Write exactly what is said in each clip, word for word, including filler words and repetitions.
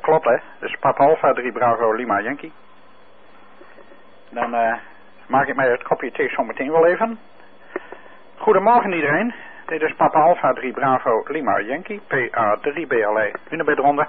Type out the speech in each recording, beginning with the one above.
klopt hè. Dus Papa Alpha drie Bravo Lima Yankee. Dan uh, maak ik mij het kopje thee zo meteen wel even. Goedemorgen iedereen. Dit is Papa Alpha drie Bravo Lima Yankee. P A drie B L E. Hunebedronde.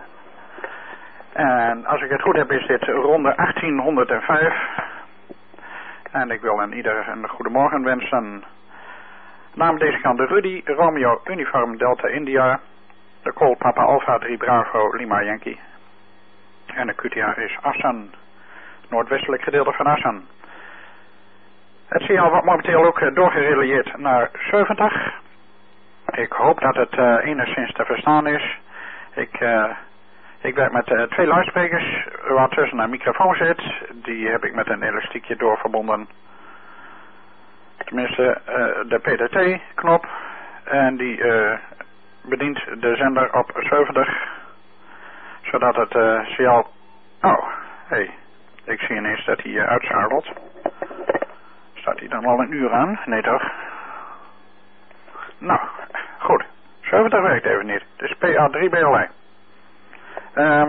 En als ik het goed heb is dit ronde achttienhonderdvijf. En ik wil aan ieder een goedemorgen wensen. Namens deze kant de Rudy, Romeo, Uniform Delta India. De call Papa Alpha drie Bravo Lima Yankee. En de Q T A is Assen. Noordwestelijk gedeelte van Assen. Het signaal wordt momenteel ook doorgerelieerd naar zeventig. Ik hoop dat het uh, enigszins te verstaan is. Ik, uh, ik werk met uh, twee luidsprekers waar tussen een microfoon zit. Die heb ik met een elastiekje doorverbonden. Tenminste uh, de P D T-knop. En die uh, bedient de zender op zeventig. Zodat het uh, signaal... Oh, hé. Hey. Ik zie ineens dat hij uh, uitschakelt. Staat hij dan al een uur aan? Nee toch? Nou, goed. zeventig werkt even niet. Dus P A drie B L E. Uh,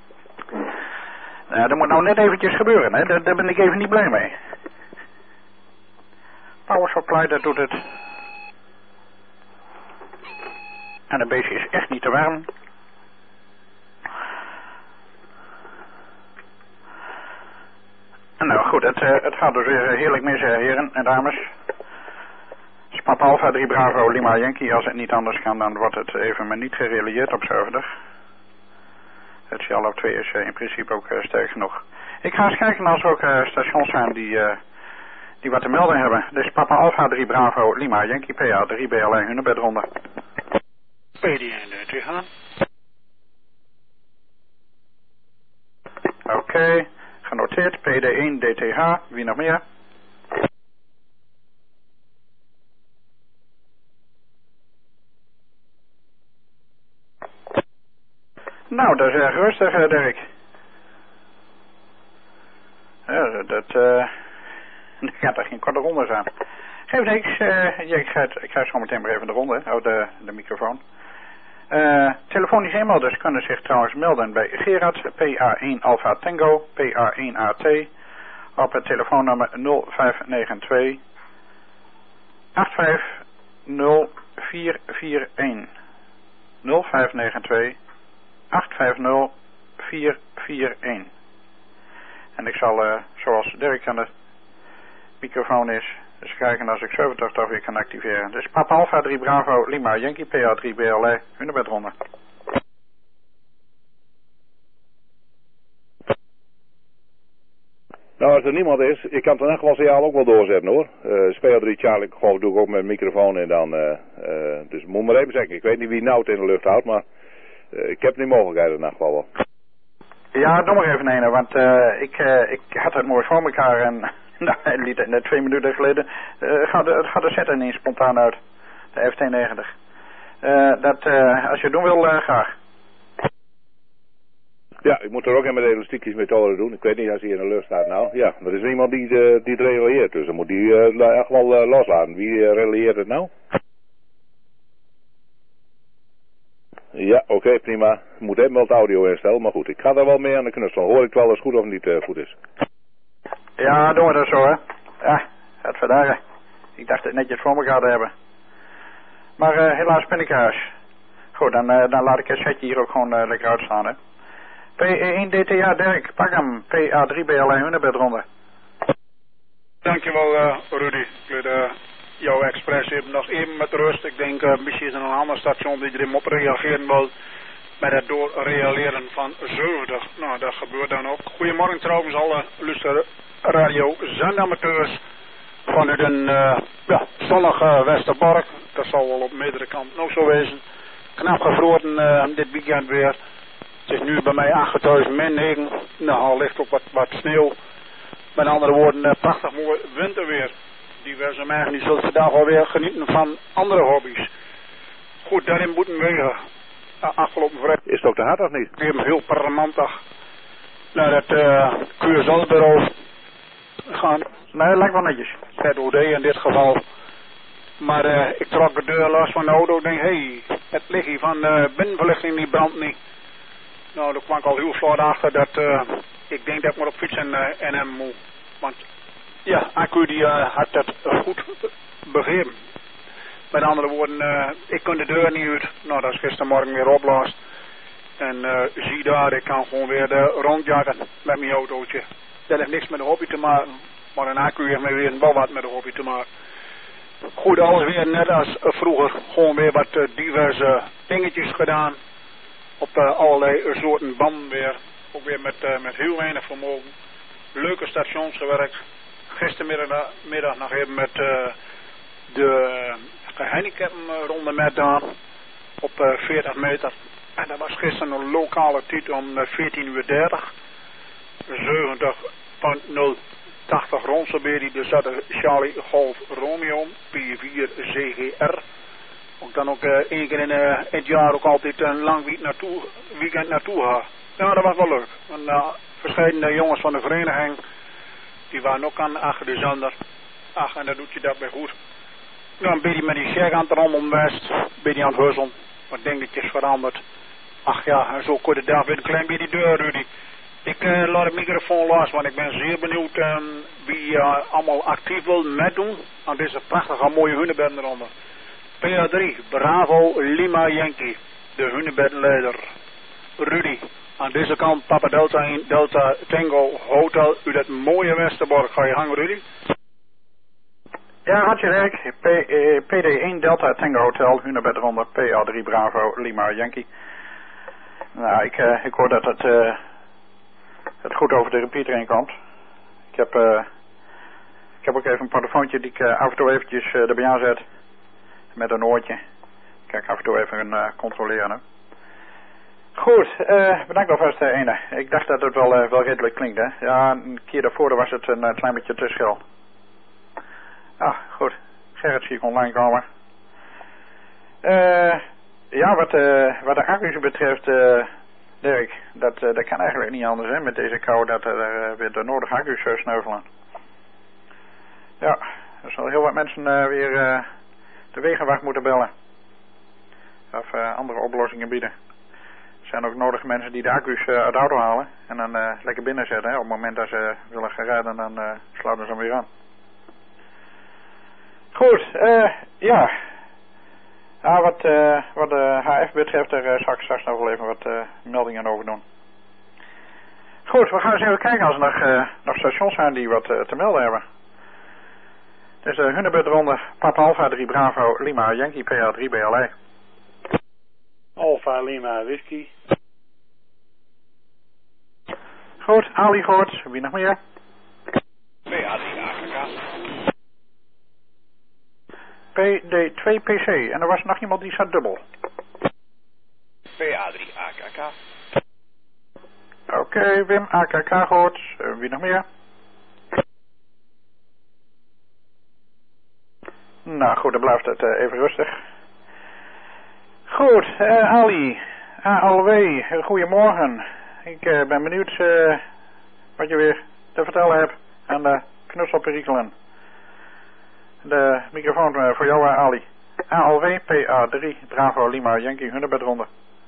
uh, dat moet nou net eventjes gebeuren, hè. Daar, daar ben ik even niet blij mee. Power supply, dat doet het. En de beestje is echt niet te warm. Nou goed, het, uh, het gaat dus weer heerlijk mis, heren en dames. Papa Alpha drie Bravo Lima Yankee. Als het niet anders kan, dan wordt het even maar niet gerelieerd op zeventig. Het signaal op twee is uh, in principe ook uh, sterk genoeg. Ik ga eens kijken als er ook uh, stations zijn die, uh, die wat te melden hebben. Dus Papa Alpha drie Bravo Lima Yankee P A drie B L E Hunebedronde. P D één D T H. Oké. Okay. Genoteerd, P D één D T H, wie nog meer? Nou, dat is erg rustig, uh, Dirk. Ja, dat, dat, uh, dat gaat er geen korte ronde zijn. Geef niks, uh, ja, ik, ga het, ik ga zo meteen maar even de ronde, oh, de, de microfoon. Uh, telefonisch e-mailders kunnen zich trouwens melden bij Gerard, P A één Alpha Tango, P A één A T, op het telefoonnummer nul vijf negen twee acht vijf nul vier vier een. nul vijf negen twee acht vijf nul vier vier een. En ik zal, uh, zoals Dirk aan de microfoon is, eens kijken als ik zeventig toch weer kan activeren. Dus Papa Alpha drie Bravo Lima Yankee P A drie B L E Hunebedronde. Nou, als er niemand is, ik kan het in elk geval signaal ook wel doorzetten hoor. Uh, P A drie Charlie, geloof doe ik ook met een microfoon en dan, uh, uh, dus moet maar even zeggen. Ik weet niet wie nou het in de lucht houdt, maar uh, ik heb die mogelijkheid in elk geval wel. Ja, doe maar even een, want uh, ik, uh, ik had het mooi voor elkaar en nou, het liet het net twee minuten geleden, uh, gaat, de, het gaat de set ineens spontaan uit, de F T negentig. Uh, dat, uh, als je het doen wil, uh, graag. Ja, ik moet er ook even met elastiekjes methode doen. Ik weet niet als hij in de lucht staat nou. Ja, er is iemand die, uh, die het relieert, dus dan moet die uh, echt wel uh, loslaten. Wie uh, relieert het nou? Ja, oké, okay, prima. Ik moet even wel het audio instellen, maar goed. Ik ga daar wel mee aan de knutsel. Hoor ik wel eens goed of het niet uh, goed is. Ja, doen we dat zo, hè. Ja, het verdagen. Ik dacht het netjes voor elkaar te hebben. Maar uh, helaas ben ik huis. Goed, dan, uh, dan laat ik het setje hier ook gewoon uh, lekker uitstaan, hè. P één D T H Dirk, pak hem. P A drie B L E Hunebedronde. Dankjewel, uh, Rudy. Ik wil uh, jouw expressie hebben nog even met rust. Ik denk, uh, misschien is er een ander station die erin op reageren wil. Bij het doorrealeren van zeventig. Nou, dat gebeurt dan ook. Goedemorgen trouwens alle luisteren radio zendamateurs vanuit een uh, ja, zonnige Westerbork. Dat zal wel op meerdere kanten ook zo wezen. Knap gevroren uh, dit weekend weer. Het is nu bij mij achtduizend min negen. Nou, al ligt ook wat, wat sneeuw. Met andere woorden, uh, prachtig mooi winterweer. Diverse mensen die zullen vandaag alweer genieten van andere hobby's. Goed, daarin moeten we uh, afgelopen vrijdag. Is het ook te hard of niet? Even heel parlementig naar het uh, Q S L-bureau gaan. Nee, lijkt wel netjes. Z O D in dit geval. Maar uh, ik trok de deur los van de auto en denk, hé, hey, het lichtje van de binnenverlichting die brandt niet. Nou, daar kwam ik al heel vlot achter dat uh, ik denk dat ik maar op fietsen uh, en hem moet. Want ja, Accu die uh, had dat uh, goed begrepen. Met andere woorden, uh, ik kon de deur niet uit. Nou, dat is gistermorgen weer oplost. En uh, zie daar, ik kan gewoon weer de rondjagen met mijn autootje. Dat heeft niks met de hobby te maken. Maar een accu heeft mij weer wel wat met de hobby te maken. Goed, alles weer net als uh, vroeger. Gewoon weer wat uh, diverse dingetjes gedaan. Op uh, allerlei uh, soorten banden weer. Ook weer met, uh, met heel weinig vermogen. Leuke stations gewerkt. Gistermiddag middag nog even met uh, de gehandicaptenronde met daar. Op uh, veertig meter. En dat was gisteren een lokale tijd om uh, veertien uur dertig. zeventig nul tachtig Ronselberry. Dus dat is Charlie Golf Romeo. P vier C G R. Ook dan ook uh, één keer in uh, het jaar ook altijd een lang week naartoe, weekend naartoe gaan. Ja, dat was wel leuk. En uh, verschillende jongens van de vereniging. Die waren ook aan achter de zender. Ach, en dan doet je dat weer goed. Nou, een beetje met die check aan het rommelen best. Een beetje aan het huzzelen. Wat dingetjes veranderd. Ach ja, en zo korte dag weer een klein beetje de deur, Rudy. Ik uh, laat de microfoon los, want ik ben zeer benieuwd um, wie uh, allemaal actief wil meedoen aan deze prachtige mooie hunebedden eronder. P A drie, Bravo Lima Yankee, de hunebedleider. Rudy, aan deze kant Papa Delta één, Delta Tango Hotel uit het mooie Westerbork. Ga je hangen, Rudy? Ja, had je werk. P, eh, P D één Delta Tango Hotel, hunebed eronder, P A drie Bravo Lima Yankee. Nou, ik, uh, ik hoor dat het, uh, het goed over de repeater heen komt. Ik heb, uh, ik heb ook even een portofoontje die ik uh, af en toe eventjes uh, erbij aanzet. Met een oortje. Kijk, af en toe even uh, controleren. Hè. Goed, uh, bedankt alvast uh, ene. Ik dacht dat het wel, uh, wel redelijk klinkt, hè. Ja, een keer daarvoor was het een uh, klein beetje te schil. Ah, goed. Gerrit zie ik online komen. Uh, ja, wat, uh, wat de accu's betreft, uh, Dirk, dat, uh, dat kan eigenlijk niet anders, hè. Met deze kou dat er uh, weer de nodige accu's uh, sneuvelen. Ja, er zullen heel wat mensen uh, weer uh, de wegenwacht moeten bellen. Of uh, andere oplossingen bieden. Er zijn ook nodige mensen die de accu's uh, uit de auto halen en dan uh, lekker binnenzetten. Hè. Op het moment dat ze willen gaan rijden, dan uh, sluiten ze hem weer aan. Goed, uh, ja. Ah, wat, uh, wat de H F betreft, daar uh, zal ik straks nog wel even wat uh, meldingen over doen. Goed, we gaan eens even kijken als er nog, uh, nog stations zijn die wat uh, te melden hebben. Dus de hunebedronde Papa Alpha drie Bravo Lima Yankee P A drie B L E. Alpha Lima Whisky. Goed, Ali gehoord. Wie nog meer? P A drie A K K. P D twee P C. En er was nog iemand die zat dubbel. P A drie A K K. Oké, okay, Wim A K K gehoord. Uh, wie nog meer? Nou goed, dan blijft het uh, even rustig. Goed, uh, Ali, A L W, goedemorgen. Ik uh, ben benieuwd uh, wat je weer te vertellen hebt aan de knutselperikelen. De microfoon uh, voor jou, uh, Ali. A L W, P A drie, Bravo Lima Yankee, hunebedronde.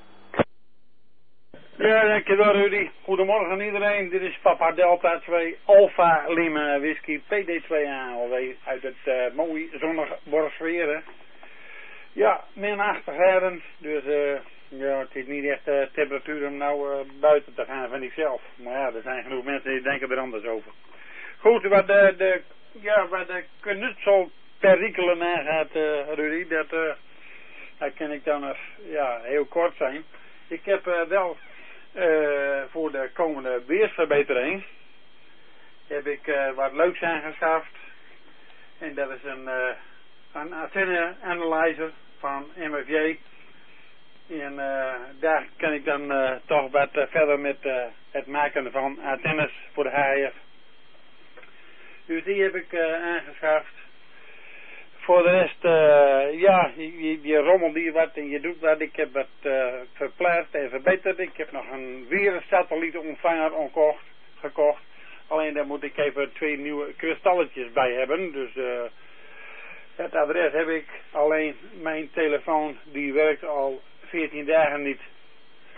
Ja, dankjewel Rudy. Goedemorgen iedereen. Dit is Papa Delta twee Alpha Lima Whisky P D twee A L W uit het uh, mooie zonnige Borgsweren. Ja, min achtig graden. Dus uh, ja, het is niet echt uh, temperatuur om nou uh, buiten te gaan, vind ik zelf. Maar ja, er zijn genoeg mensen die denken er anders over. Goed, wat de, de, ja, wat de knutselperikelen aangaat, uh, Rudy, dat, uh, dat kan ik dan uh, ja, heel kort zijn. Ik heb uh, wel uh, voor de komende weersverbetering heb ik uh, wat leuks aangeschaft. En dat is een, uh, een antenne analyzer van M F J. En uh, daar kan ik dan uh, toch wat uh, verder met uh, het maken van antennes voor de H F. Dus die heb ik uh, aangeschaft. Voor de rest, uh, ja, je, je rommelt hier wat en je doet wat. Ik heb het uh, verplaatst en verbeterd. Ik heb nog een weer een satellietontvanger onkocht, gekocht. Alleen daar moet ik even twee nieuwe kristalletjes bij hebben. Dus uh, het adres heb ik. Alleen mijn telefoon die werkt al veertien dagen niet.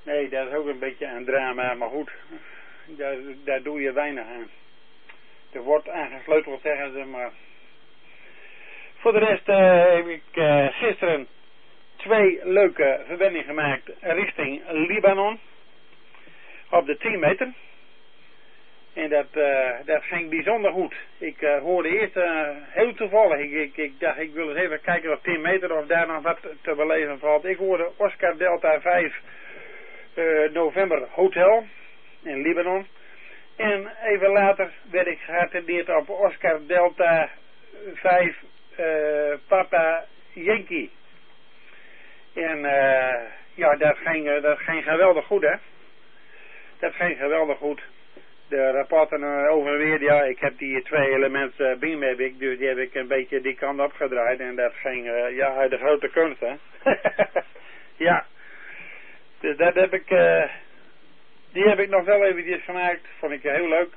Nee, dat is ook een beetje een drama, maar goed, daar, daar doe je weinig aan. Er wordt aangesleuteld, zeggen ze, maar... Voor de rest uh, heb ik uh, gisteren twee leuke verbindingen gemaakt richting Libanon. Op de tien meter. En dat, uh, dat ging bijzonder goed. Ik uh, hoorde eerst uh, heel toevallig. Ik, ik, ik dacht, ik wil eens even kijken op tien meter of daar nog wat te beleven valt. Ik hoorde Oscar Delta vijf uh, November Hotel in Libanon. En even later werd ik geattendeerd op Oscar Delta vijf uh, Papa Yankee. En uh, ja, dat ging, uh, dat ging geweldig goed, hè. Dat ging geweldig goed. De rapporten uh, over en weer, ja, ik heb die twee elementen uh, beam heb ik, dus die heb ik een beetje die kant opgedraaid. En dat ging, uh, ja, uit de grote kunst, hè. Ja. Dus dat heb ik... Uh, Die heb ik nog wel eventjes gemaakt. Vond ik heel leuk.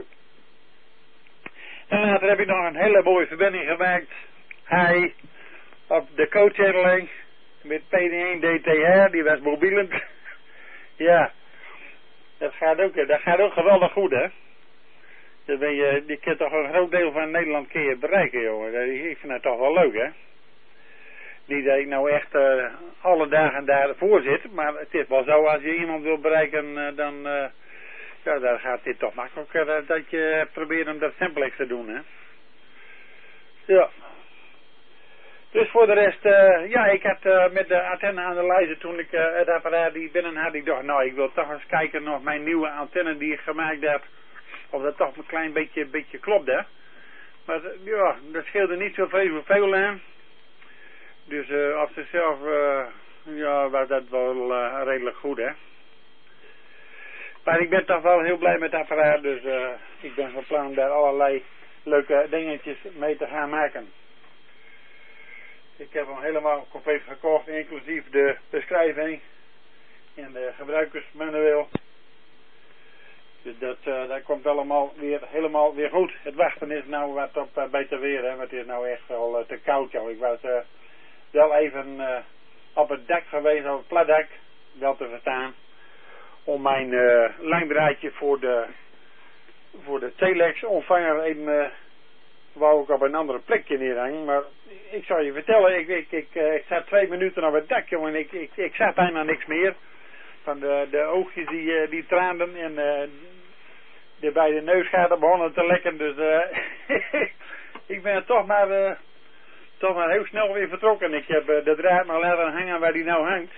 En later heb ik nog een hele mooie verbinding gemaakt. Hij op de coachhandeling met P D één D T R. Die was mobielend. Ja. Dat gaat ook, dat gaat ook geweldig goed, hè. Dan ben je, je kunt toch een groot deel van Nederland kun je bereiken, jongen. Ik vind dat toch wel leuk, hè. Niet dat ik nou echt uh, alle dagen daarvoor zit, maar het is wel zo, als je iemand wil bereiken, uh, dan uh, ja, dan gaat dit toch makkelijker uh, dat je probeert om dat simplex te doen, hè. Ja. Dus voor de rest, uh, ja, ik had uh, met de antenne-analyse toen ik uh, het apparaat die binnen had, ik dacht, nou, ik wil toch eens kijken of mijn nieuwe antenne die ik gemaakt heb, of dat toch een klein beetje, beetje klopt, hè. Maar ja, dat scheelde niet zoveel veel aan. Dus uh, op zichzelf, uh, ja, was dat wel uh, redelijk goed, hè. Maar ik ben toch wel heel blij met het apparaat, dus uh, ik ben van plan daar allerlei leuke dingetjes mee te gaan maken. Ik heb hem helemaal compleet gekocht, inclusief de beschrijving en de gebruikersmanueel. Dus dat, uh, dat komt allemaal weer helemaal weer goed. Het wachten is nou wat op uh, beter weer, hè, want het is nou echt wel uh, te koud, joh. Ik was... Uh, wel even uh, op het dak geweest, op het platdak, wel te verstaan, om mijn uh, lijndraadje voor de voor de telex ontvanger even, uh, wou ik op een andere plekje neerhangen, maar ik zal je vertellen, ik, ik, ik, uh, ik zat twee minuten op het dak, jongen, ik, ik, ik zag bijna niks meer, van de, de oogjes die, uh, die traanden en uh, de beide neusgaten begonnen te lekken, dus uh, ik ben toch maar... Uh, toch maar heel snel weer vertrokken. Ik heb uh, de draad maar laten hangen waar die nou hangt.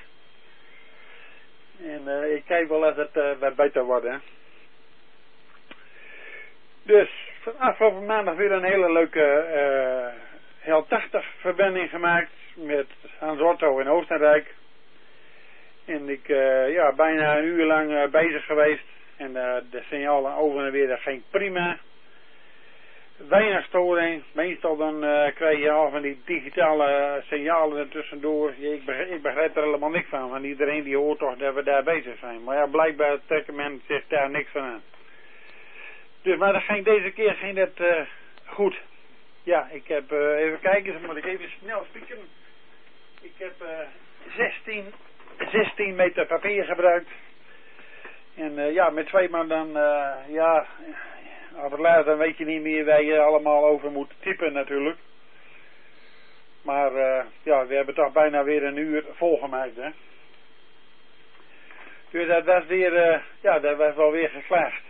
En uh, ik kijk wel als het uh, wat beter wordt, hè. Dus, van afgelopen maandag weer een hele leuke uh, L tachtig verbinding gemaakt met Hans Otto in Oostenrijk. En ik, uh, ja, bijna een uur lang uh, bezig geweest. En uh, de signalen over en weer, dat ging prima. Weinig storing. Meestal dan uh, krijg je al van die digitale signalen er tussendoor. Ik begrijp, ik begrijp er helemaal niks van. Want iedereen die hoort toch dat we daar bezig zijn. Maar ja, blijkbaar trekken men zich daar niks van aan. Dus, maar dat ging, deze keer ging dat uh, goed. Ja, ik heb, uh, even kijken, dan moet ik even snel spieken. Ik heb uh, zestien, zestien meter papier gebruikt. En uh, ja, met twee man dan, uh, ja... Op het laatst dan weet je niet meer waar je allemaal over moet typen natuurlijk. Maar uh, ja, we hebben toch bijna weer een uur volgemaakt, hè. Dus dat was weer, uh, ja, dat was wel weer geslaagd.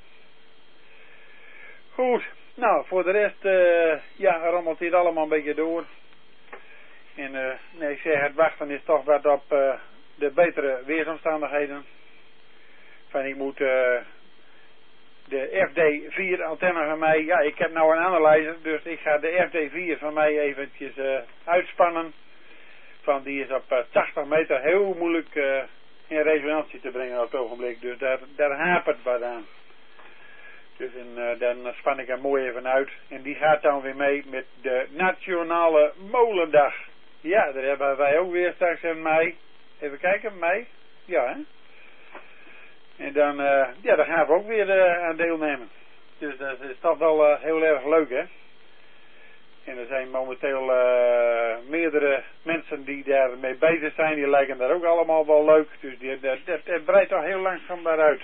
Goed, nou, voor de rest, uh, ja, rommelt dit allemaal een beetje door. En uh, nee, ik zeg, het wachten is toch wat op uh, de betere weersomstandigheden. Van ik moet... Uh, de F D vier antenne van mij, ja, ik heb nou een analyzer, dus ik ga de F D vier van mij eventjes uh, uitspannen. Van die is op uh, tachtig meter heel moeilijk uh, in resonantie te brengen op het ogenblik, dus daar, daar hapert wat aan. Dus en, uh, dan span ik hem mooi even uit en die gaat dan weer mee met de Nationale Molendag. Ja, daar hebben wij ook weer straks in mei. Even kijken, mei? Ja, hè? En dan, uh, ja, daar gaan we ook weer uh, aan deelnemen. Dus dat is toch wel uh, heel erg leuk, hè. En er zijn momenteel uh, meerdere mensen die daarmee bezig zijn. Die lijken daar ook allemaal wel leuk. Dus die, dat, dat, dat breidt toch heel langzaam daaruit.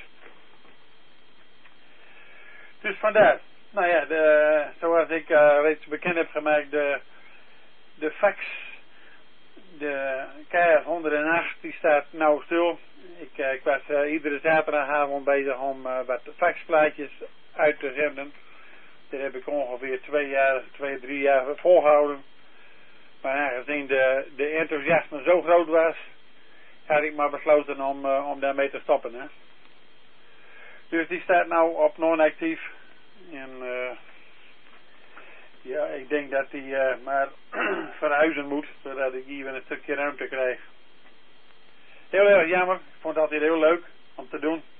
Dus vandaar. Nou ja, de, zoals ik uh, reeds bekend heb gemaakt, de, de fax, de K honderdacht, die staat nou stil. Ik, uh, ik was uh, iedere zaterdagavond bezig om uh, wat faxplaatjes uit te zenden. Dat heb ik ongeveer twee jaar, twee, drie jaar volgehouden. Maar aangezien de, de enthousiasme zo groot was, had ik maar besloten om, uh, om daarmee te stoppen. Hè. Dus die staat nou op non-actief. En uh, ja, ik denk dat die uh, maar verhuizen moet, zodat ik hier weer een stukje ruimte krijg. Heel erg jammer, ik vond het altijd heel leuk om te doen.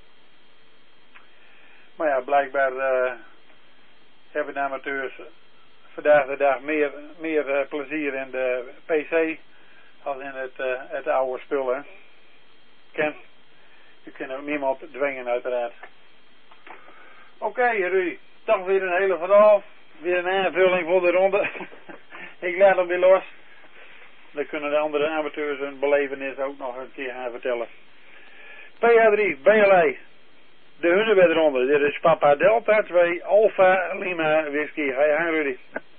Maar ja, blijkbaar uh, hebben de amateurs vandaag de dag meer, meer uh, plezier in de P C als in het, uh, het oude spul. Hè. Ken, je kunt ook niemand dwingen uiteraard. Oké, okay, Ruud, toch weer een hele verhaal. Weer een aanvulling voor de ronde. Ik laat hem weer los. Dan kunnen de andere amateurs hun belevenis ook nog een keer gaan vertellen. P A drie, B L A. De Hunebedronde. Dit is Papa Delta twee, Alpha Lima Whisky. Ga je aan, Rudy?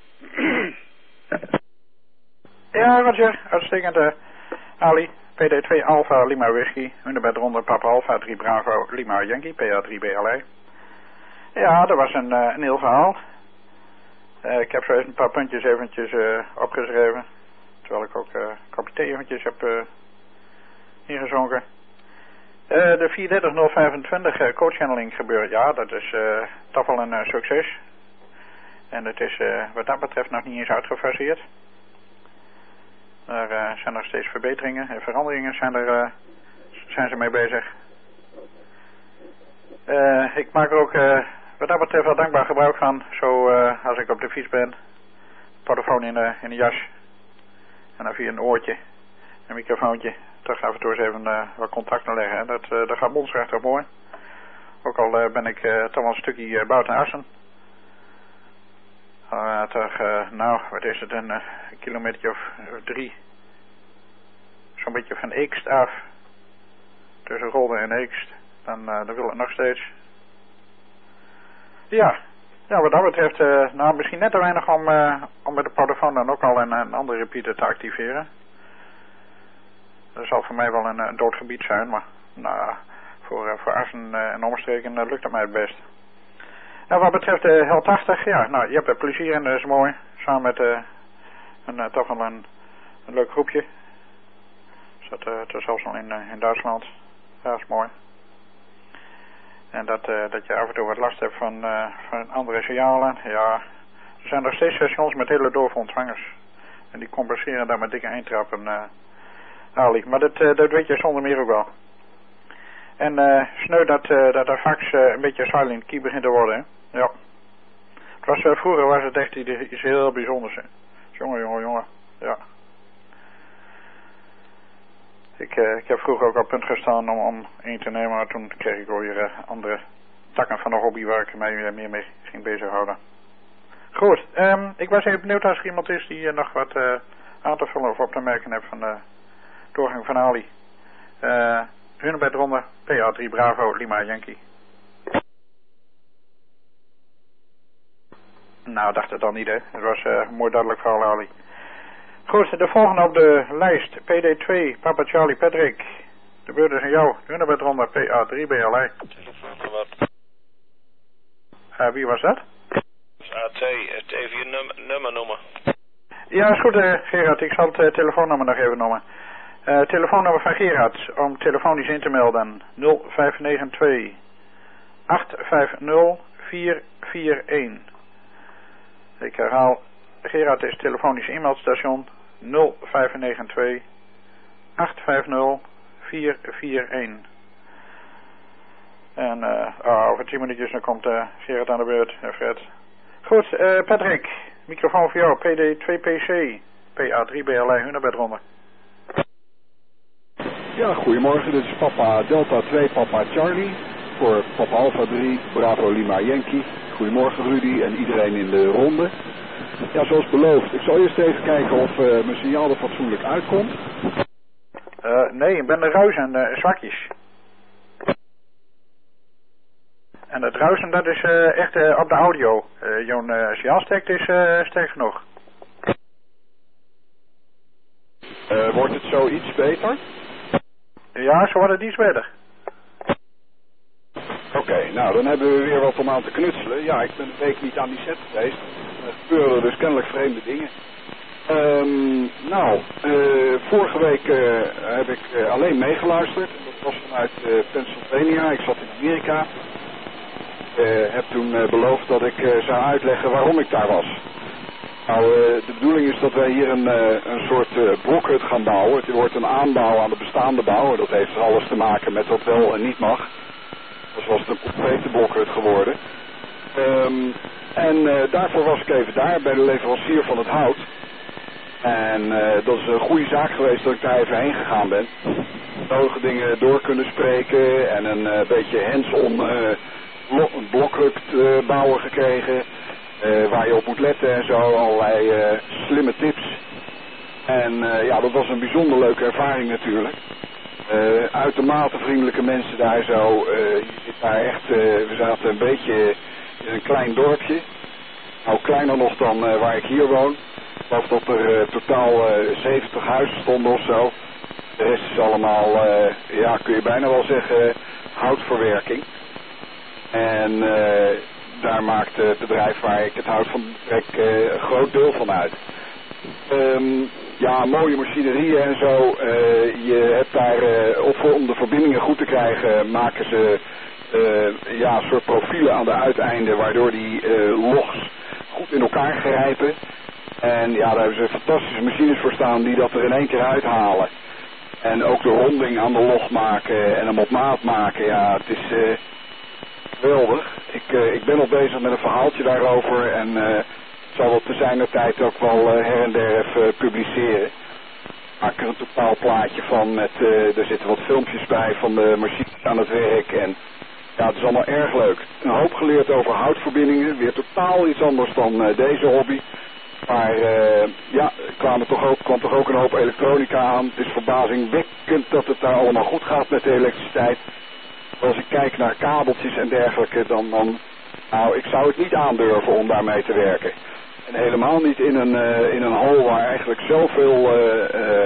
Ja, Roger. Uitstekend. Uh, Ali. P D twee Alpha Lima Whisky. Hunebedronde, Papa Alpha drie Bravo Lima Yankee. P A drie B L A. Ja, dat was een, uh, een heel verhaal. Uh, ik heb zo even een paar puntjes eventjes uh, opgeschreven. Terwijl ik ook uh, kopje thee eventjes heb uh, ingezonken. Uh, de vier dertig nul vijfentwintig uh, coachhandling gebeurt. Ja, dat is uh, toch wel een uh, succes. En het is uh, wat dat betreft nog niet eens uitgefaseerd. Er uh, zijn nog steeds verbeteringen en veranderingen zijn, er, uh, zijn ze mee bezig. Uh, ik maak er ook uh, wat dat betreft wel dankbaar gebruik van. Zo uh, als ik op de fiets ben. Portofoon in de, in de jas. En dan via een oortje. Een microfoontje. Toch af en toe eens even uh, wat contacten leggen. En dat, uh, dat gaat monsterachtig mooi. Ook al uh, ben ik uh, toch wel een stukje uh, buiten Assen. Uh, toch, uh, nou, wat is het, een uh, kilometer of uh, drie. Zo'n beetje van Eekst af. Tussen Rolde en Eekst. Dan, uh, dan wil het nog steeds. Ja, ja wat dat betreft, uh, nou misschien net te weinig om, uh, om met de portofoon dan ook al een, een andere repeater te activeren. Dat zal voor mij wel een, een doodgebied zijn, maar nou, voor, uh, voor Assen uh, en omstreken uh, lukt het mij het best. Nou, wat betreft de uh, L tachtig, ja, nou, je hebt er plezier in, dat is mooi. Samen met uh, een, uh, toch wel een, een leuk groepje. Zat uh, er zelfs al in, uh, in Duitsland. Ja, dat is mooi. En dat, uh, dat je af en toe wat last hebt van, uh, van andere signalen. Ja, er zijn nog steeds stations met hele dove ontvangers. En die compenseren daar met dikke eindtrappen, uh, Ali. Maar dat, uh, dat weet je zonder meer ook wel. En uh, sneu dat, uh, dat er fax uh, een beetje silent key begint te worden, hè. Ja. Het was, uh, vroeger was het echt iets heel bijzonders, hè. Jongen, jongen, jongen. Ja. Ik, uh, ik heb vroeger ook op punt gestaan om, om één te nemen, maar toen kreeg ik alweer uh, andere takken van de hobby waar ik mij uh, meer mee ging bezighouden. Goed, um, ik was even benieuwd als er iemand is die uh, nog wat uh, aan te vullen of op te merken heeft van de doorgang van Ali. Uh, Hunebedronde, P A drie Bravo, Lima Yankee. Nou, dacht het dan niet, hè. Het was uh, een mooi duidelijk verhaal, Ali. Goed, de volgende op de lijst. P D twee, Papa Charlie Patrick. De beurt is aan jou. Hunebedronde, P A drie B L A. Uh, wie was dat? A T, even je nummer, nummer noemen. Ja, is goed, uh, Gerard. Ik zal het uh, telefoonnummer nog even noemen. Uh, telefoonnummer van Gerard om telefonisch in te melden. nul vijf negen twee acht vijf nul vier vier een. Ik herhaal, Gerard is telefonisch e-mailstation nul vijf negen twee acht vijf nul vier vier een. En uh, oh, over tien minuutjes dan komt uh, Gerard aan de beurt, uh, Fred. Goed, uh, Patrick, microfoon voor jou, P D twee P C, P A drie B L A, Hunebedronde. Ja, goedemorgen, dit is Papa Delta twee, Papa Charlie, voor Papa Alpha drie, Bravo Lima Yankee. Goedemorgen Rudy en iedereen in de ronde. Ja, zoals beloofd. Ik zal eerst even kijken of uh, mijn signaal er fatsoenlijk uitkomt. Uh, nee, ik ben de ruisen uh, zwakjes. En het ruisen dat is uh, echt uh, op de audio. Uh, Jouw uh, signaalsterk is uh, sterk genoeg. Uh, wordt het zo iets beter? Ja, zo wordt het iets beter. Oké, okay, nou dan hebben we weer wat om aan te knutselen. Ja, ik ben een week niet aan die set geweest. Er gebeuren dus kennelijk vreemde dingen. Um, nou, uh, vorige week uh, heb ik uh, alleen meegeluisterd. Dat was vanuit uh, Pennsylvania. Ik zat in Amerika. Ik uh, heb toen uh, beloofd dat ik uh, zou uitleggen waarom ik daar was. Nou, uh, de bedoeling is dat wij hier een, uh, een soort uh, blokhut gaan bouwen. Het wordt een aanbouw aan de bestaande bouw. Dat heeft er alles te maken met wat wel en niet mag. Dus was het een complete blokhut geworden. Um, en uh, daarvoor was ik even daar bij de leverancier van het hout. En uh, dat is een goede zaak geweest dat ik daar even heen gegaan ben. Nodige dingen door kunnen spreken en een uh, beetje hands-on uh, blok, blokhut uh, bouwen gekregen. Uh, waar je op moet letten en zo, allerlei uh, slimme tips. En uh, ja, dat was een bijzonder leuke ervaring natuurlijk. Uh, uitermate vriendelijke mensen daar zo. Uh, je zit daar echt, uh, we zaten een beetje in een klein dorpje. Nou, kleiner nog dan uh, waar ik hier woon. Ik geloof dat er uh, totaal uh, zeventig huizen stonden of zo. De rest is allemaal, uh, ja, kun je bijna wel zeggen, houtverwerking. En uh, daar maakt het bedrijf waar ik het hout van trek uh, een groot deel van uit. Um, ja, mooie machinerieën en zo. Uh, je hebt daar, uh, of om de verbindingen goed te krijgen, maken ze uh, ja, een soort profielen aan de uiteinden, waardoor die uh, logs goed in elkaar grijpen. En ja, daar hebben ze fantastische machines voor staan die dat er in één keer uithalen. En ook de ronding aan de log maken en hem op maat maken. Ja, het is uh, geweldig. Ik, uh, ik ben al bezig met een verhaaltje daarover en uh, ik zal dat te zijner tijd ook wel uh, her en der even uh, publiceren. Ik maak er een totaal plaatje van met, uh, er zitten wat filmpjes bij van de machines aan het werk en ja, het is allemaal erg leuk. Een hoop geleerd over houtverbindingen, weer totaal iets anders dan uh, deze hobby. Maar uh, ja, kwam, toch ook, kwam toch ook een hoop elektronica aan. Het is verbazingwekkend dat het daar allemaal goed gaat met de elektriciteit. Als ik kijk naar kabeltjes en dergelijke, dan, dan nou, ik zou het niet aandurven om daarmee te werken. En helemaal niet in een, uh, in een hal waar eigenlijk zoveel uh, uh,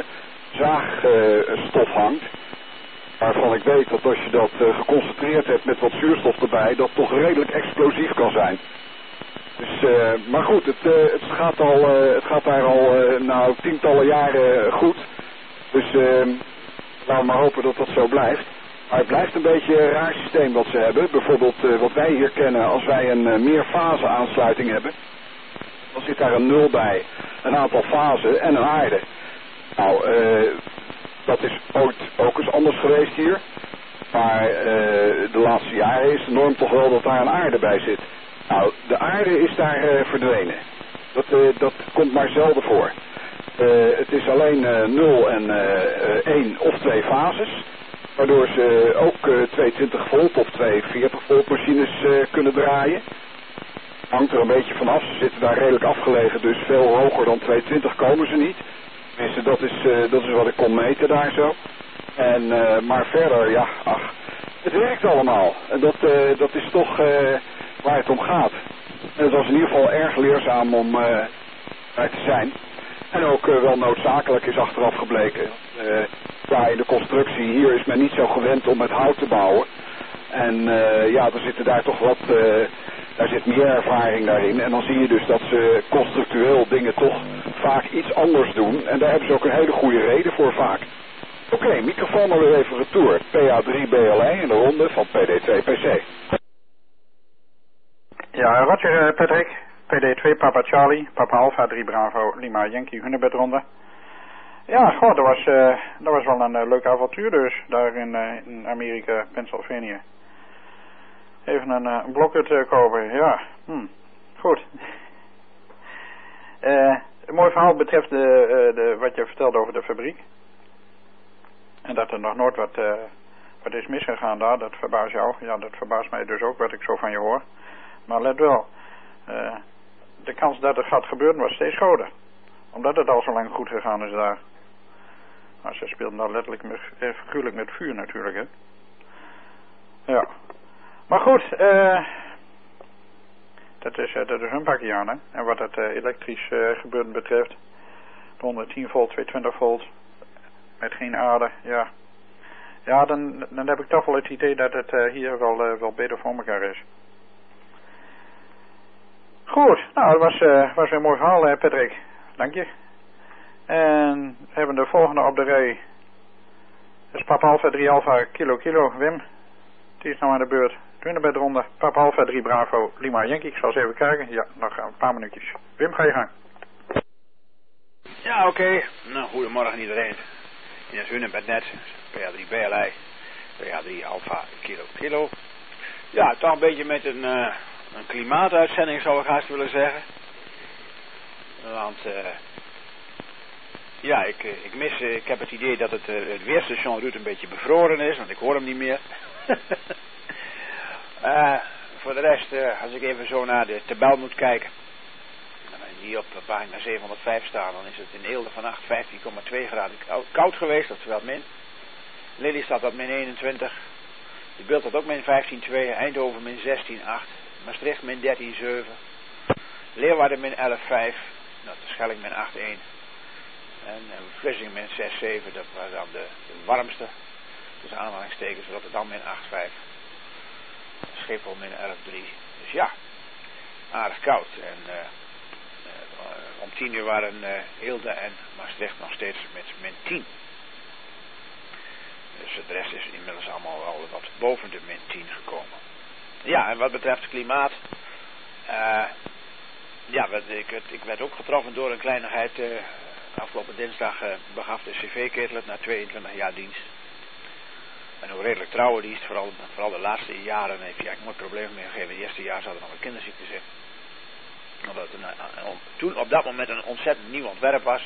zaagstof uh, hangt. Waarvan ik weet dat als je dat uh, geconcentreerd hebt met wat zuurstof erbij, dat toch redelijk explosief kan zijn. Dus, uh, maar goed, het, uh, het, gaat al, uh, het gaat daar al uh, nou, tientallen jaren goed. Dus uh, laten we maar hopen dat dat zo blijft. Maar het blijft een beetje een raar systeem wat ze hebben. Bijvoorbeeld uh, wat wij hier kennen, als wij een uh, meerfase aansluiting hebben, dan zit daar een nul bij, een aantal fasen en een aarde. Nou, uh, dat is ooit ook eens anders geweest hier. Maar uh, de laatste jaren is de norm toch wel dat daar een aarde bij zit. Nou, de aarde is daar uh, verdwenen. Dat, uh, dat komt maar zelden voor. Uh, het is alleen uh, nul en uh, één of twee fases. Waardoor ze ook uh, tweehonderdtwintig volt of tweehonderdveertig volt machines uh, kunnen draaien. Hangt er een beetje vanaf. Ze zitten daar redelijk afgelegen, dus veel hoger dan tweehonderdtwintig komen ze niet. Tenminste, dat is, uh, dat is wat ik kon meten daar zo. En, uh, maar verder, ja, ach, het werkt allemaal. En dat, uh, dat is toch uh, waar het om gaat. En het was in ieder geval erg leerzaam om uh, daar te zijn. En ook uh, wel noodzakelijk is achteraf gebleken. Uh, ja, in de constructie hier is men niet zo gewend om met hout te bouwen. En uh, ja, er zitten daar toch wat, uh, daar zit meer ervaring daarin. En dan zie je dus dat ze constructueel dingen toch vaak iets anders doen. En daar hebben ze ook een hele goede reden voor vaak. Oké, okay, microfoon maar weer even retour. P A drie B L E in de ronde van P D twee P C. Ja, Roger, uh, Patrick. P D twee Papa Charlie, Papa Alpha drie Bravo, Lima Yankee Hunebedronde. Ja, goh, dat was, uh, dat was wel een uh, leuk avontuur dus, daar in, uh, in Amerika, Pennsylvania. Even een, uh, een blokhut uh, kopen, ja, hm. Goed. Uh, een mooi verhaal betreft de, uh, de, wat je vertelde over de fabriek. En dat er nog nooit wat, uh, wat is misgegaan daar, dat verbaast jou. Ja, dat verbaast mij dus ook, wat ik zo van je hoor. Maar let wel, uh, de kans dat het gaat gebeuren was steeds groter. Omdat het al zo lang goed gegaan is daar. Maar ze speelden nou letterlijk met, eh, figuurlijk met vuur natuurlijk, hè. Ja. Maar goed, uh, dat is, uh, dat is hun pakje aan, hè. En wat het uh, elektrisch uh, gebeuren betreft, honderdtien volt, tweehonderdtwintig volt, met geen aarde, ja. Ja, dan, dan heb ik toch wel het idee dat het uh, hier wel, uh, wel beter voor elkaar is. Goed, nou, dat was, uh, was weer een mooi verhaal, uh, Patrick. Dank je. En we hebben de volgende op de rij. Dat is Papa Alpha drie Alpha Kilo Kilo. Wim, die is nou aan de beurt. Doe bij de ronde. Papa Alpha drie Bravo Lima Yankee. Ik zal eens even kijken. Ja, nog een paar minuutjes. Wim, ga je gang. Ja, oké. Okay. Nou, goedemorgen iedereen. In het Hunnebed net. P A drie B L I. P A drie Alpha Kilo Kilo. Ja, toch een beetje met een, uh, een klimaatuitzending zou ik haast willen zeggen. Want... Uh, Ja, ik, ik mis, ik heb het idee dat het, het weerstation Ruud een beetje bevroren is, want ik hoor hem niet meer. uh, voor de rest, uh, als ik even zo naar de tabel moet kijken, die op pagina zevenhonderdvijf staan, dan is het in Eelde vannacht vijftien komma twee graden koud geweest, dat is wel min. Lely staat op min eenentwintig, de Beeld had ook min vijftien komma twee, Eindhoven min zestien komma acht, Maastricht min dertien komma zeven, Leeuwarden min elf komma vijf, nou, de Schelling min acht komma één. En uh, Vlissingen min zes komma zeven, dat was dan de, de warmste. Dus aanhalingstekens Rotterdam min acht komma vijf. Schiphol min elf komma drie. Dus ja, aardig koud. En uh, uh, om tien uur waren uh, Eelde en Maastricht nog steeds met min tien. Dus de rest is inmiddels allemaal al wat boven de min tien gekomen. Ja, en wat betreft het klimaat. Uh, ja, ik, ik werd ook getroffen door een kleinigheid. Uh, Afgelopen dinsdag uh, begaf de C V-ketel het na tweeëntwintig jaar dienst. En ook redelijk trouwe dienst, vooral, vooral de laatste jaren heeft hij eigenlijk nooit problemen meer gegeven. Het eerste jaar zat er nog een kinderziekte in. Omdat het een, een, toen op dat moment een ontzettend nieuw ontwerp was.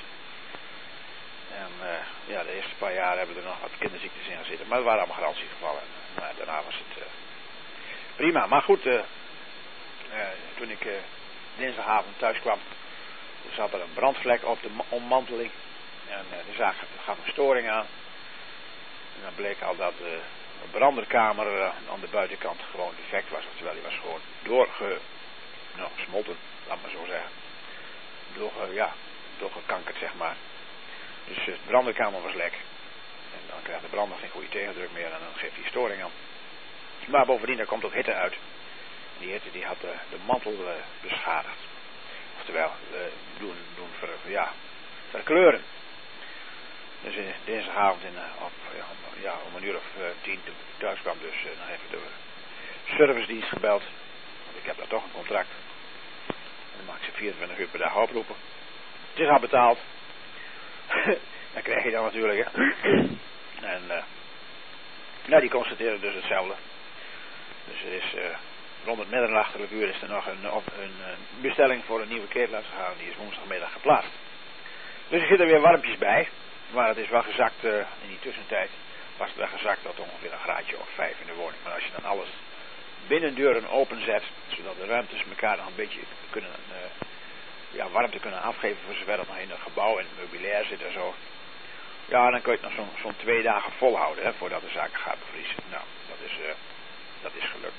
En uh, ja, de eerste paar jaar hebben er nog wat kinderziektes in gezeten. Maar het waren allemaal garantiegevallen. Maar daarna was het uh, prima. Maar goed, uh, uh, toen ik uh, dinsdagavond thuis kwam, er zat er een brandvlek op de ommanteling. En uh, de zaak gaf een storing aan. En dan bleek al dat uh, de branderkamer uh, aan de buitenkant gewoon defect was. Terwijl die was gewoon doorge... Nou, smolten, laat maar zo zeggen. Doorge, ja, doorgekankerd, zeg maar. Dus uh, de branderkamer was lek. En dan krijgt de brander geen goede tegendruk meer. En dan geeft hij storing aan. Maar bovendien, daar komt ook hitte uit. En die hitte die had uh, de mantel uh, beschadigd. Oftewel, uh, doen, doen ver, ja, verkleuren. Dus uh, dinsdagavond in, uh, op, ja, om, ja, om een uur of uh, tien toen ik thuis kwam, dus uh, dan heb ik de servicedienst gebeld. Want ik heb daar toch een contract. En dan mag ik ze vierentwintig uur per dag oproepen. Het is al betaald. Dan krijg je dan natuurlijk, hè. En uh, nou, die constateren dus hetzelfde. Dus er is... Uh, rond het middernachtelijk uur is er nog een, een, een bestelling voor een nieuwe ketel uitgegaan. Die is woensdagmiddag geplaatst. Dus er zitten weer warmpjes bij. Maar het is wel gezakt, uh, in die tussentijd was het wel gezakt tot ongeveer een graadje of vijf in de woning. Maar als je dan alles binnendeuren openzet, zodat de ruimtes elkaar nog een beetje kunnen, uh, ja, warmte kunnen afgeven voor zover dat nog in het gebouw en het meubilair zit en zo. Ja, dan kun je het nog zo'n zo'n twee dagen volhouden, hè, voordat de zaken gaat bevriezen. Nou, dat is, uh, dat is gelukt.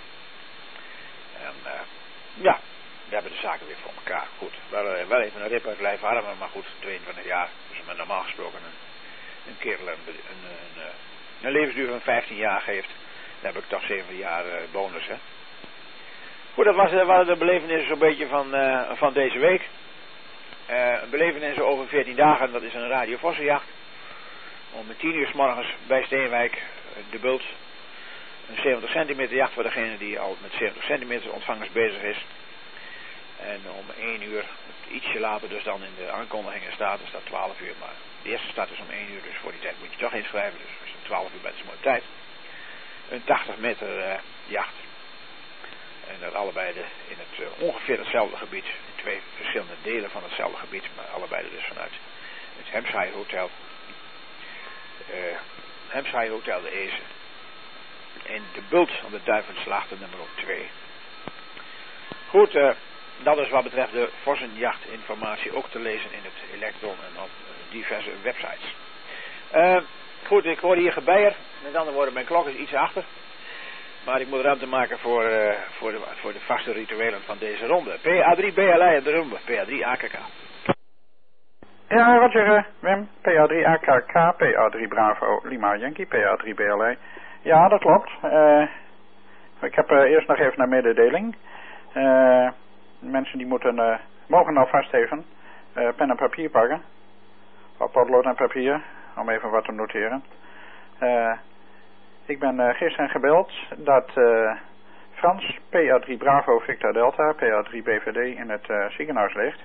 En uh, ja, we hebben de zaken weer voor elkaar. Goed, wel, uh, wel even een rip uit lijf armen, maar goed, tweeëntwintig jaar. Dus men normaal gesproken een, een kerel een, een, een, een levensduur van vijftien jaar geeft. Dan heb ik toch zeven jaar uh, bonus, hè. Goed, dat was, uh, waren de belevenissen zo'n beetje van, uh, van deze week. Uh, een belevenis over veertien dagen, dat is een Radio Vossenjacht. Om tien uur 's morgens bij Steenwijk, uh, de Bult. Een zeventig centimeter jacht voor degene die al met zeventig centimeter ontvangers bezig is. En om één uur, ietsje later dus dan in de aankondigingen staat, er staat twaalf uur. Maar de eerste start is om één uur, dus voor die tijd moet je toch inschrijven. Dus als je twaalf uur bent, is het mooie tijd. Een tachtig meter uh, jacht. En dat allebei de, in het uh, ongeveer hetzelfde gebied. In twee verschillende delen van hetzelfde gebied, maar allebei dus vanuit het Hampshire Hotel. Uh, Hampshire Hotel de Ezen. En de Bult aan de Duivenslaagte nummer twee. Goed, uh, dat is wat betreft de vossenjachtinformatie ook te lezen in het Elektron en op diverse websites. Uh, goed, ik hoor hier gebeier. Met andere woorden, mijn klok is iets achter. Maar ik moet ruimte maken voor, uh, voor, de, voor de vaste rituelen van deze ronde. P A drie B L I en de ronde. P A drie A K K. Ja, Roger, Wim. P A drie A K K, P A drie Bravo, Lima Yankee, P A drie B L I. Ja, dat klopt. Uh, ik heb uh, eerst nog even een mededeling. Uh, mensen die moeten, uh, mogen nou vast even uh, pen en papier pakken. Op potlood en papier, om even wat te noteren. Uh, ik ben uh, gisteren gebeld dat uh, Frans, P A drie Bravo, Victor Delta, P A drie B V D in het uh, ziekenhuis ligt.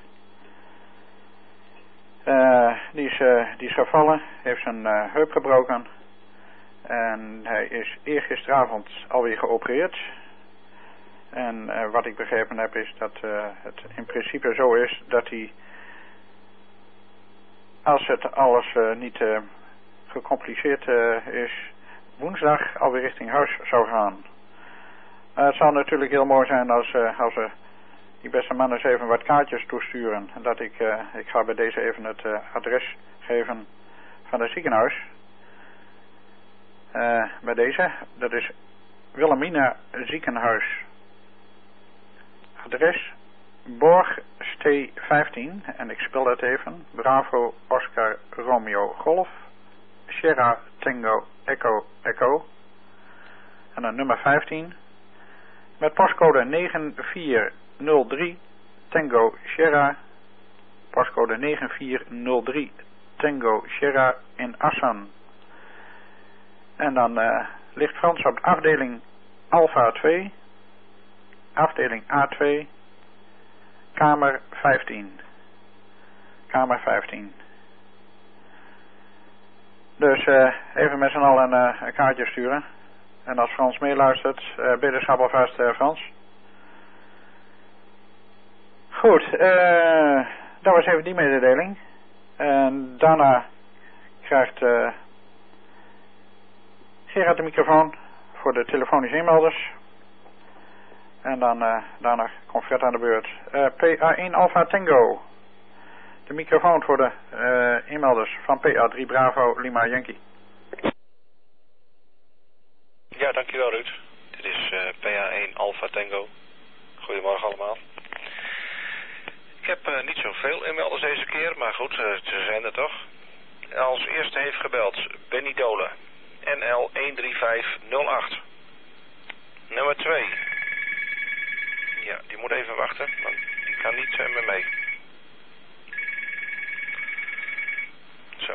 Uh, die, is, uh, die is gevallen, heeft zijn uh, heup gebroken. En hij is eergisteravond alweer geopereerd. En uh, wat ik begrepen heb is dat uh, het in principe zo is dat hij, als het alles uh, niet uh, gecompliceerd uh, is, woensdag alweer richting huis zou gaan. Uh, het zou natuurlijk heel mooi zijn als, uh, als we die beste man eens even wat kaartjes toesturen. En dat ik, uh, ik ga bij deze even het uh, adres geven van het ziekenhuis. Uh, bij deze, dat is Wilhelmina Ziekenhuis. Adres Borgstee vijftien, en ik spel dat even. Bravo Oscar Romeo Golf Sierra Tango Echo Echo. En dan nummer vijftien. Met postcode negen vier nul drie Tango Sierra. Postcode negen vier nul drie Tango Sierra in Assen. En dan uh, ligt Frans op afdeling Alpha twee. Afdeling A twee. Kamer vijftien. Kamer vijftien. Dus uh, even met z'n allen uh, een kaartje sturen. En als Frans meeluistert, uh, beterschap alvast uh, Frans. Goed, uh, dat was even die mededeling. En daarna krijgt uh, Gerard de microfoon voor de telefonische inmelders. En dan uh, daarna komt Fred aan de beurt. Uh, P A één Alpha Tango. De microfoon voor de uh, inmelders van P A drie Bravo Lima Yankee. Ja, dankjewel Ruud. Dit is uh, P A één Alpha Tango. Goedemorgen allemaal. Ik heb uh, niet zoveel inmelders deze keer, maar goed, uh, ze zijn er toch. Als eerste heeft gebeld Benny Dolen, N L een drie vijf nul acht. Nummer twee. Ja, die moet even wachten, want die kan niet uh, met mee. Zo.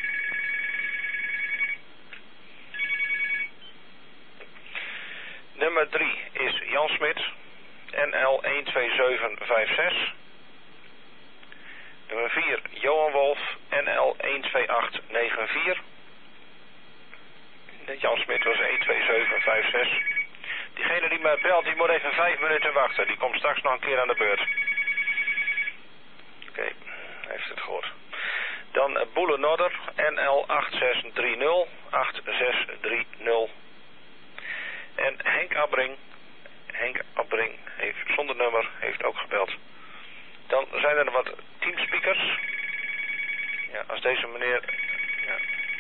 Nummer drie is Jan Smit, N L een twee zeven vijf zes. Nummer vier, Johan Wolf, N L een twee acht negen vier. Jan Smit was een twee zeven vijf zes. Diegene die mij belt, die moet even vijf minuten wachten. Die komt straks nog een keer aan de beurt. Oké, okay, heeft het gehoord. Dan uh, Boele Nodder, N L acht zes drie nul acht zes drie nul. En Henk Abbring, Henk Abbring heeft zonder nummer, heeft ook gebeld. Dan zijn er wat teamspeakers. Ja, als deze meneer... Ja.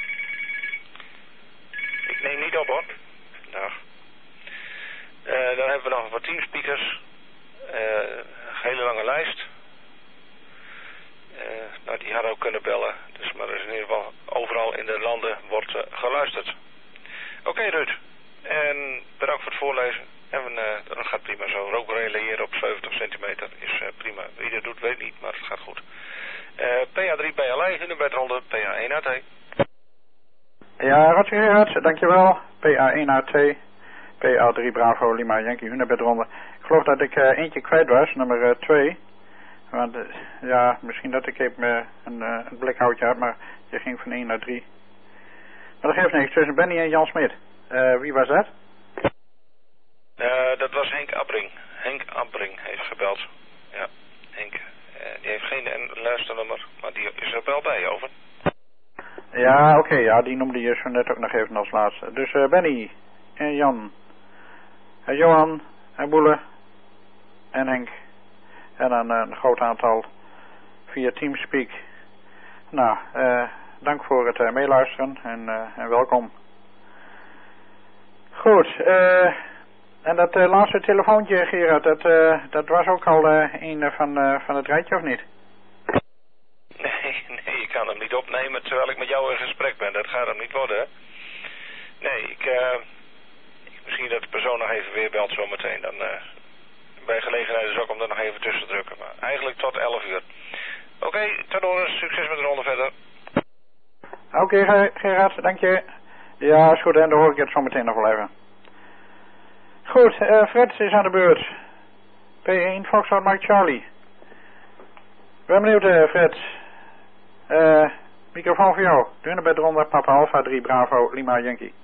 Ik neem niet op hoor. Dag. Uh, dan hebben we nog wat teamspeakers. Uh, een hele lange lijst. Uh, nou, die hadden ook kunnen bellen. Dus, maar er is in ieder geval overal in de landen wordt uh, geluisterd. Oké okay, Ruud. En bedankt voor het voorlezen. En uh, dat gaat prima zo. Rookrelen hier op zeventig centimeter is uh, prima. Wie dat doet weet niet, maar het gaat goed. Uh, P A drie B L I, Hunebedronde, P A één A T. Ja, Roger Gerard, dankjewel. P A één A T, P A drie Bravo Lima Yankee Hunebedronde. Ik geloof dat ik uh, eentje kwijt was, nummer twee. Uh, Want uh, ja, misschien dat ik even uh, een, uh, een blikhoutje had, maar je ging van één naar drie. Maar dat geeft niks, tussen Benny en Jan Smit. Uh, wie was dat? Uh, dat was Henk Abbring. Henk Abbring heeft gebeld. Ja, Henk. Uh, die heeft geen luisternummer, maar die is er wel bij, over. Ja, oké, okay, ja, die noemde je zo net ook nog even als laatste. Dus uh, Benny en Jan en Johan en Boele en Henk. En dan uh, een groot aantal via Teamspeak. Nou, uh, dank voor het uh, meeluisteren en, uh, en welkom. Goed, uh, en dat uh, laatste telefoontje, Gerard, dat, uh, dat was ook al uh, een van, uh, van het rijtje, of niet? Nee, nee, ik kan hem niet opnemen terwijl ik met jou in gesprek ben. Dat gaat hem niet worden, hè? Nee, ik, uh, ik misschien dat de persoon nog even weer belt zometeen. Dan uh, bij gelegenheid is ook om er nog even tussen te drukken. Maar eigenlijk tot elf uur. Oké, okay, Tadorus, succes met de ronde verder. Oké, okay, Gerard, dank je. Ja, is goed, en dan hoor ik het zo meteen nog wel even. Goed, uh, Fred is aan de beurt. P één, Foxtrot Mike Charlie. Ik ben benieuwd, uh, Fred. Uh, microfoon voor jou. Dunne bed ronde, Papa Alpha drie, Bravo, Lima Yankee.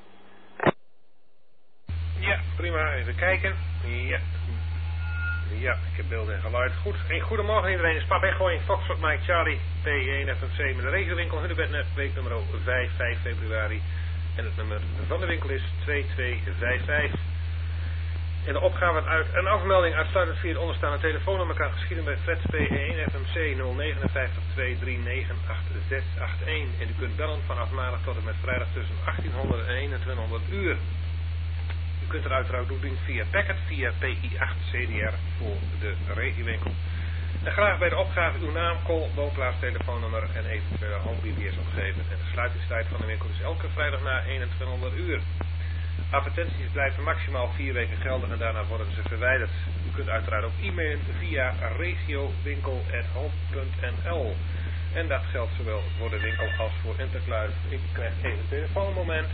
Ja, prima. Even kijken. Ja. Ja, ik heb beeld en geluid. Goed. En goedemorgen iedereen. Het is Papa Echo en Foxtrot Mike Charlie. P één F M C met de regiowinkel Hunnebednet, week nummer vijf, vijf februari. En het nummer van de winkel is twee twee vijf vijf. En de opgave uit een afmelding uitsluitend via het onderstaande telefoonnummer kan geschieden bij Fred P één F M C nul vijf negen twee drie negen acht zes acht een. En u kunt bellen vanaf maandag tot en met vrijdag tussen achttienhonderd en eenentwintighonderd uur. U kunt er uiteraard ook doen via Packet, via P I acht C D R voor de regiowinkel. En graag bij de opgave uw naam, call, woonplaats, telefoonnummer en eventuele home B B S opgeven. En de sluitingstijd van de winkel is elke vrijdag na eenentwintighonderd uur. Advertenties blijven maximaal vier weken geldig en daarna worden ze verwijderd. U kunt uiteraard ook e-mailen via regiowinkel apenstaartje home punt n l. En dat geldt zowel voor de winkel als voor Intercluis. Ik krijg even een telefoonmoment.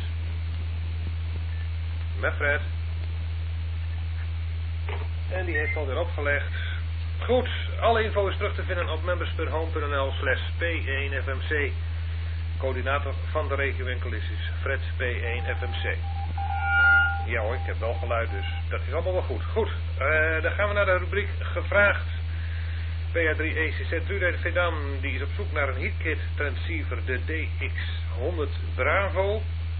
Met Fred. En die heeft alweer opgelegd. Goed, alle info is terug te vinden op members punt home punt n l slash P één F M C. Coördinator van de regiowinkel is Fred P één F M C. Ja hoor, ik heb wel geluid, dus dat is allemaal wel goed. Goed, uh, dan gaan we naar de rubriek gevraagd. P A drie E C Z Trude Vedan, die is op zoek naar een heatkit transceiver, de D X honderd Bravo.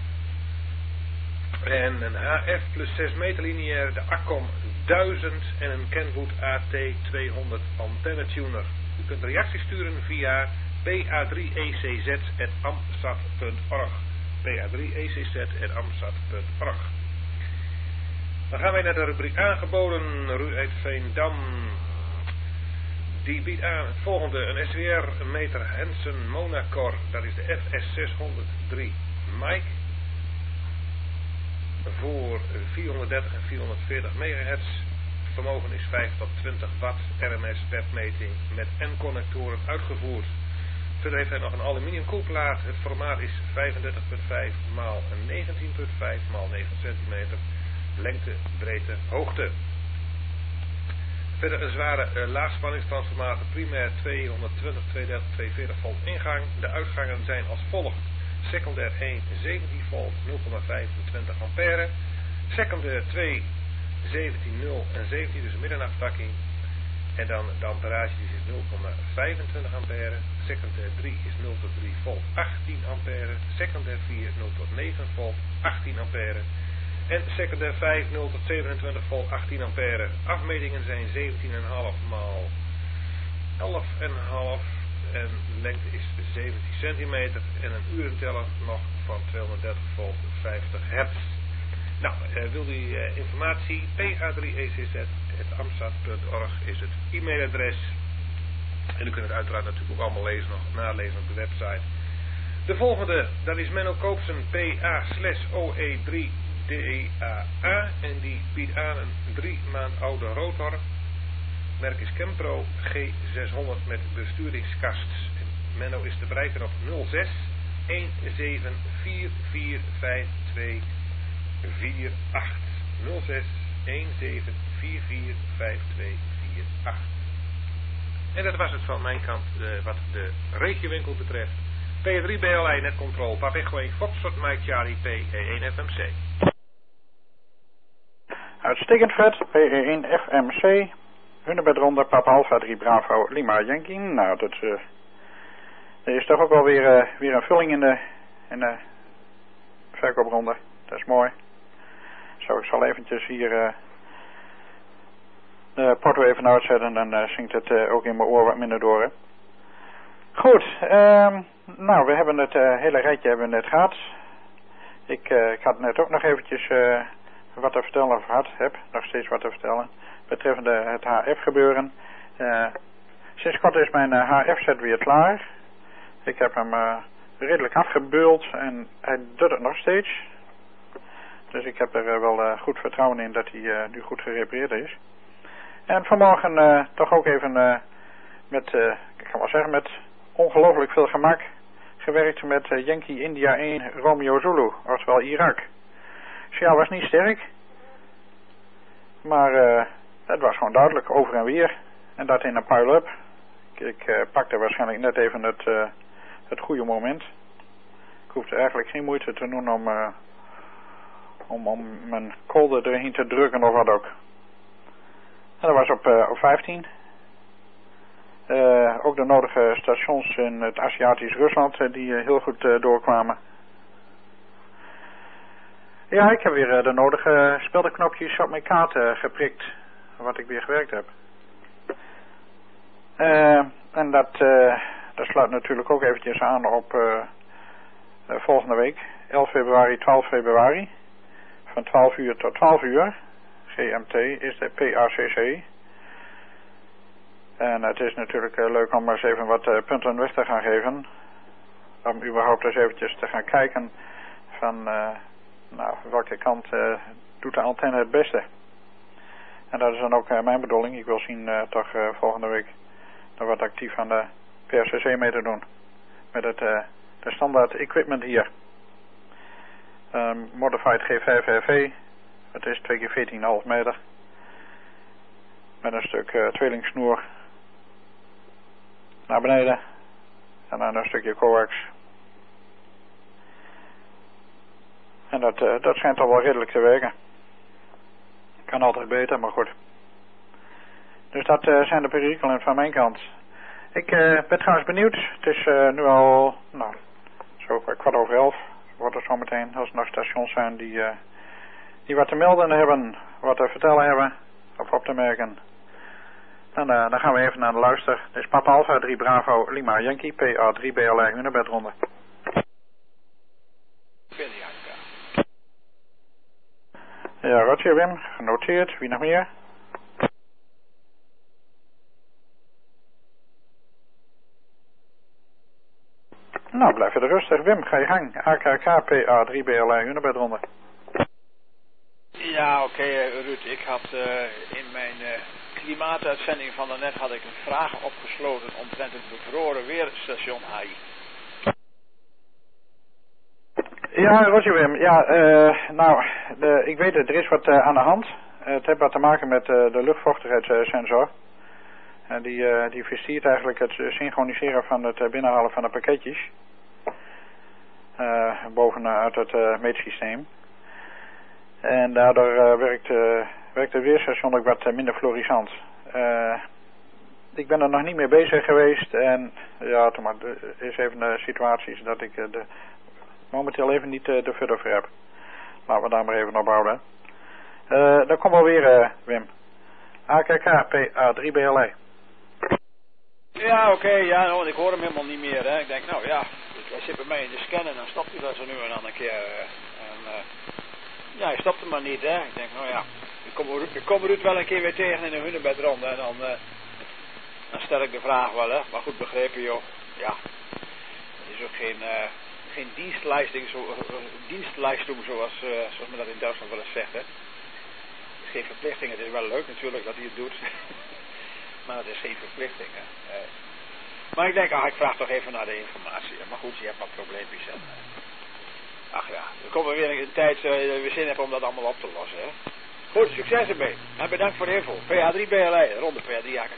En een H F plus zes meter lineair, de Acom duizend en een Kenwood A T tweehonderd antenne tuner. U kunt reacties sturen via P A drie E C Z at amsat punt org. P A drie E C Z at amsat punt org. Dan gaan wij naar de rubriek aangeboden. Ru uit Veendam. Die biedt aan het volgende. Een S W R meter Hansen Monacor. Dat is de F S zeshonderddrie Mike. Voor vierhonderddertig en vierhonderdveertig megahertz. Vermogen is vijf tot twintig watt. R M S webmeting met N-connectoren uitgevoerd. Verder heeft hij nog een aluminium koelplaat. Het formaat is vijfendertig punt vijf maal negentien punt vijf maal negen centimeter. Lengte, breedte, hoogte. Verder een zware uh, laagspanningstransformator, primair tweehonderdtwintig, tweehonderddertig, tweehonderdveertig volt ingang. De uitgangen zijn als volgt. Secundair één, zeventien volt, nul komma vijfentwintig ampère. Secundair twee, zeventien, nul en zeventien, dus een middenaftakking. En dan de amperage die is nul komma vijfentwintig ampère. Secundair drie is nul tot drie volt, achttien ampère. Secundair vier, nul tot negen volt, achttien ampère. En secundair vijf, nul tot zevenentwintig volt, achttien ampère. Afmetingen zijn zeventien komma vijf maal elf komma vijf. En lengte is zeventien centimeter. En een urenteller nog van tweehonderddertig volt, vijftig hertz. Nou, uh, wil u uh, informatie? P A drie E C Z at amsat punt org is het e-mailadres. En u kunt het uiteraard natuurlijk ook allemaal lezen, nog nalezen op de website. De volgende, dat is Menno Koopsen, P A slash O E drie D A A. En die biedt aan een drie maand oude rotor. Merk is Kempro G zeshonderd met besturingskast. En Menno is te bereiken op nul zes een zeven vier vier vijf twee vier acht. nul zes een zeven vier vier vijf twee vier acht. En dat was het van mijn kant uh, wat de regiowinkel betreft. P drie B L I Net Control, Papa Echo Foxtrot Mike Charlie P één F M C. Uitstekend Fred, P één F M C. Hunnebedronde, Papa Alpha drie Bravo, Lima Yankee. Nou, dat uh, er is toch ook wel weer, uh, weer een vulling in de, in de verkoopronde. Dat is mooi. Zo, ik zal eventjes hier uh, de porto even uitzetten, dan uh, zingt het uh, ook in mijn oor wat minder door. Hè. Goed, um, nou we hebben het uh, hele rijtje hebben we net gehad. Ik, uh, ik had net ook nog eventjes uh, wat te vertellen of had, heb nog steeds wat te vertellen. Betreffende het H F gebeuren. Uh, sinds kort is mijn uh, H F-set weer klaar. Ik heb hem uh, redelijk afgebeuld en hij doet het nog steeds. Dus ik heb er uh, wel uh, goed vertrouwen in dat hij uh, nu goed gerepareerd is. En vanmorgen uh, toch ook even uh, met, uh, ik kan wel zeggen, met ongelooflijk veel gemak gewerkt met uh, Yankee India één Romeo Zulu, oftewel Irak. Signaal was niet sterk, maar uh, het was gewoon duidelijk over en weer. En dat in een pile-up. Ik, ik uh, pakte waarschijnlijk net even het, uh, het goede moment. Ik hoefde eigenlijk geen moeite te doen om, uh, om, om mijn kolder erin te drukken of wat ook. En dat was op, uh, op vijftien. Uh, ook de nodige stations in het Aziatisch Rusland uh, die uh, heel goed uh, doorkwamen. Ja, ik heb weer uh, de nodige speldenknopjes op mijn kaart uh, geprikt. Wat ik weer gewerkt heb. Uh, en dat, uh, dat sluit natuurlijk ook eventjes aan op uh, uh, volgende week. elf februari, twaalf februari. Van twaalf uur tot twaalf uur. G M T is de P A C C. En het is natuurlijk uh, leuk om eens even wat uh, punten weg te gaan geven. Om überhaupt eens eventjes te gaan kijken van uh, nou, welke kant uh, doet de antenne het beste. En dat is dan ook uh, mijn bedoeling. Ik wil zien uh, toch uh, volgende week er wat actief aan de P R C C mee te doen. Met het uh, de standaard equipment hier. Um, Modified G vijf R V. Het is twee keer veertien komma vijf meter. Met een stuk uh, tweelingsnoer naar beneden. En dan een stukje coax. En dat, uh, dat schijnt al wel redelijk te werken. Kan altijd beter, maar goed. Dus dat uh, zijn de perikelen van mijn kant. Ik uh, ben trouwens benieuwd. Het is uh, nu al, nou, zo kwart over elf. Wordt er zo meteen, als er nog stations zijn die, uh, die wat te melden hebben, wat te vertellen hebben, of op te merken. En uh, dan gaan we even naar de luister. Dit is Papa Alpha drie Bravo Lima Yankee P A drie B L R Hunebedronde. Ja, Roger Wim, genoteerd. Wie nog meer? Nou, blijf er rustig. Wim, ga je gang. A K K P A drie B L R Hunebedronde. Ja, oké okay, Ruud. Ik had uh, in mijn uh, klimaatuitzending van daarnet had ik een vraag opgesloten omtrent het bevroren weerstation H I. Ja, Roger Wim. Ja, uh, nou, de, ik weet het, er is wat uh, aan de hand. Uh, het heeft wat te maken met uh, de luchtvochtigheidssensor. En die, uh, die verstiert eigenlijk het synchroniseren van het uh, binnenhalen van de pakketjes. Uh, bovenuit het uh, meetsysteem. En daardoor uh, werkt, uh, werkt het weerstation ook wat uh, minder florissant. Uh, ik ben er nog niet mee bezig geweest. En ja, toen maar, er is even de situaties dat ik uh, de, momenteel even niet uh, de fut over heb. Laten we daar maar even op houden. Uh, dan komt wel weer uh, Wim. A K K P A drie B L E. Ja, oké, okay, ja, nou, ik hoor hem helemaal niet meer. Hè. Ik denk, nou ja, hij zit bij mij in de scan en dan stopt hij dat zo nu en dan een keer. Uh, en, uh, ja, hij stopt hem maar niet, hè. Ik denk, nou ja, ik kom, ik kom Ruud wel een keer weer tegen in een hunebedronde en dan, uh, dan stel ik de vraag wel, hè. Maar goed begrepen, joh. Ja, het is ook geen, uh, geen dienstleisting, zo, uh, dienstleistung zoals, uh, zoals men dat in Duitsland wel eens zegt, hè. Het is geen verplichting, het is wel leuk natuurlijk dat hij het doet. Maar het is geen verplichting, hè. Uh, maar ik denk, ah, ik vraag toch even naar de informatie. Maar goed, je hebt wat probleempjes. En, uh, ach ja, er komt weer een tijd uh, we zin hebben om dat allemaal op te lossen, hè. Goed, succes ermee. En bedankt voor de info. P A drie B L E, ronde P A drie A K K.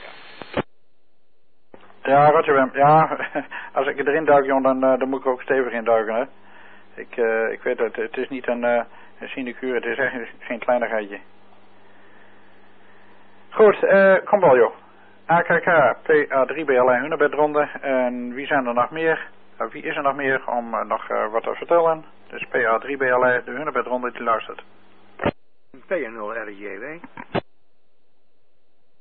Ja, Roger Wim. Ja, als ik erin duik, Jon, dan, uh, dan moet ik ook stevig in duiken, hè. Ik, uh, ik weet het, het is niet een, uh, een sinecure, het is echt geen kleinigheidje. Goed, uh, kom wel, joh. A K K P A drie B L E Hunebedronde. En wie zijn er nog meer? Uh, wie is er nog meer om uh, nog uh, wat te vertellen? Dus P A drie B L E, de Hunebedronde die luistert. P nul R J W.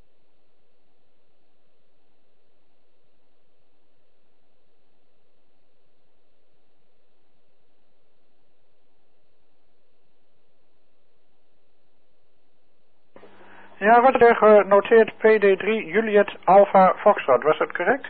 Ja, Roger, genoteerd P D drie Juliet Alpha Foxtrot. Was dat correct?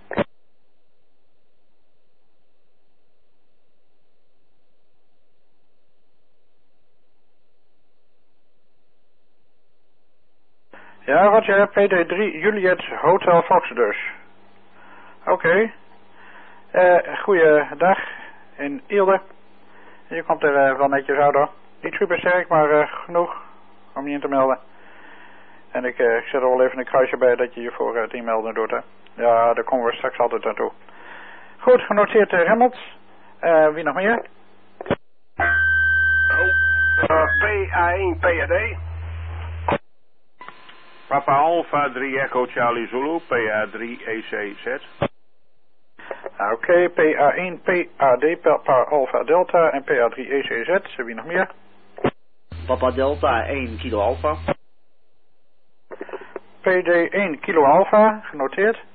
Ja, Roger, P D drie Juliet Hotel Fox dus. Oké. Okay. Uh, goeiedag in Eelde. Je komt er uh, wel netjes uit hoor. Niet super sterk, maar uh, genoeg om je in te melden. En ik, uh, ik zet er wel even een kruisje bij dat je je voor uh, het inmelden doet. Hè. Ja, daar komen we straks altijd naartoe. Goed, genoteerd uh, Remmels. Uh, wie nog meer? Oh, uh, P A één P A D. Papa Alpha drie Echo Charlie Zulu, P A drie E C Z. Oké, okay, P A één P A D, Papa Alpha Delta en P A drie E C Z. Wie nog meer? Papa Delta één Kilo Alpha. P D één Kilo Alpha, genoteerd.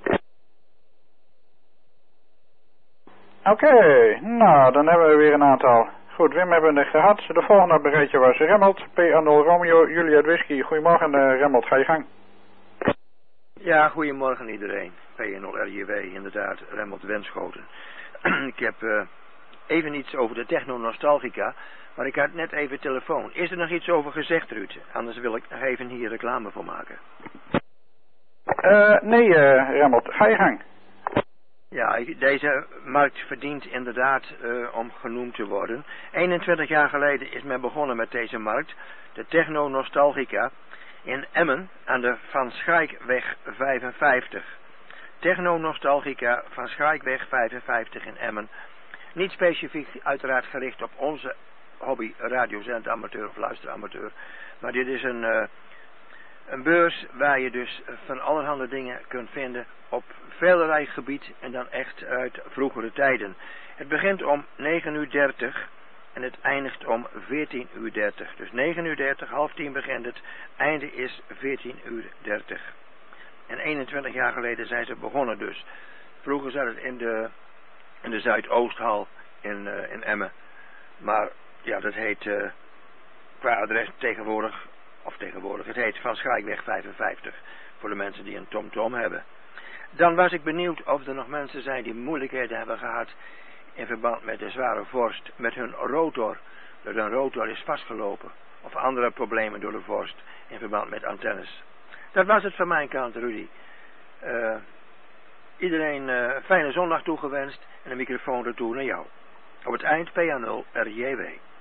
Oké, okay, nou dan hebben we weer een aantal. Goed, Wim hebben we het gehad. De volgende bereidje was Remmelt, P A nul Romeo, Juliet Whisky. Goedemorgen uh, Remmelt, ga je gang. Ja, goedemorgen iedereen. P A nul R J W, inderdaad, Remmelt Wenschoten. Ik heb uh, even iets over de Techno Nostalgica, maar ik had net even telefoon. Is er nog iets over gezegd, Ruud? Anders wil ik nog even hier reclame voor maken. Uh, nee, uh, Remmelt, ga je gang. Ja, deze markt verdient inderdaad uh, om genoemd te worden. eenentwintig jaar geleden is men begonnen met deze markt, de Techno Nostalgica, in Emmen aan de Van Schaaikweg vijfenvijftig. Techno Nostalgica Van Schaaikweg vijfenvijftig in Emmen. Niet specifiek uiteraard gericht op onze hobby radiozendamateur of luisteramateur, maar dit is een, uh, een beurs waar je dus van allerhande dingen kunt vinden op velerlei gebied en dan echt uit vroegere tijden. Het begint om negen uur dertig en het eindigt om veertien uur dertig. Dus negen uur dertig, half tien begint het, einde is veertien uur dertig. En eenentwintig jaar geleden zijn ze begonnen dus. Vroeger zat het in de, in de Zuidoosthal in, uh, in Emmen. Maar ja, dat heet uh, qua adres tegenwoordig, of tegenwoordig, het heet Van Schaaikweg vijfenvijftig. Voor de mensen die een TomTom hebben. Dan was ik benieuwd of er nog mensen zijn die moeilijkheden hebben gehad in verband met de zware vorst, met hun rotor, dat hun rotor is vastgelopen, of andere problemen door de vorst in verband met antennes. Dat was het van mijn kant, Rudy. Uh, iedereen uh, fijne zondag toegewenst en een microfoon retour naar jou. Op het eind P A nul R J W.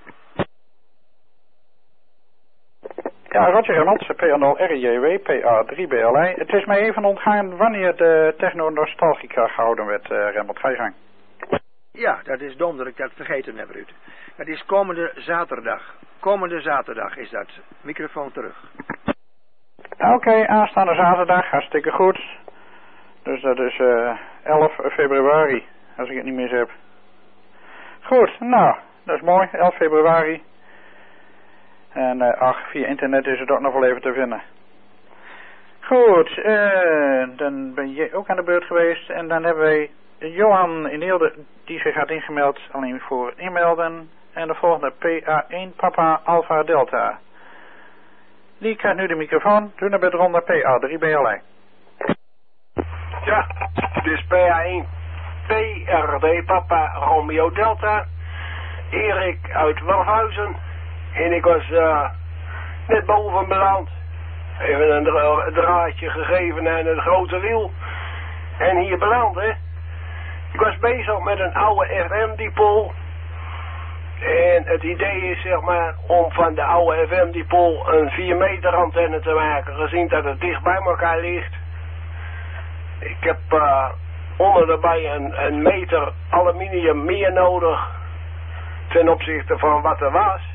Ja, Roger Remmels, P A nul R J W, P A drie B L I. Het is mij even ontgaan wanneer de Techno Nostalgica gehouden werd, uh, Remmels. Ga je gang. Ja, dat is dom dat ik dat vergeten heb, Ruud. Dat is komende zaterdag. Komende zaterdag is dat. Microfoon terug. Oké, okay, aanstaande zaterdag, hartstikke goed. Dus dat is uh, elf februari, als ik het niet mis heb. Goed, nou, dat is mooi, elf februari. En uh, ach, via internet is het ook nog wel even te vinden. Goed, uh, dan ben je ook aan de beurt geweest. En dan hebben wij Johan in Eelde, die zich had ingemeld, alleen voor het inmelden. En de volgende P A één Papa Alpha Delta. Die krijgt nu de microfoon. Doe naar bedronde P A drie B L I. Ja, dit is P A één P R D Papa Romeo Delta. Erik uit Walhuizen. En ik was uh, net boven beland. Even een dra draadje gegeven aan het grote wiel. En hier beland, hè. Ik was bezig met een oude F M-dipool. En het idee is, zeg maar, om van de oude F M-dipool een vier meter antenne te maken, gezien dat het dicht bij elkaar ligt. Ik heb uh, onder daarbij een, een meter aluminium meer nodig ten opzichte van wat er was.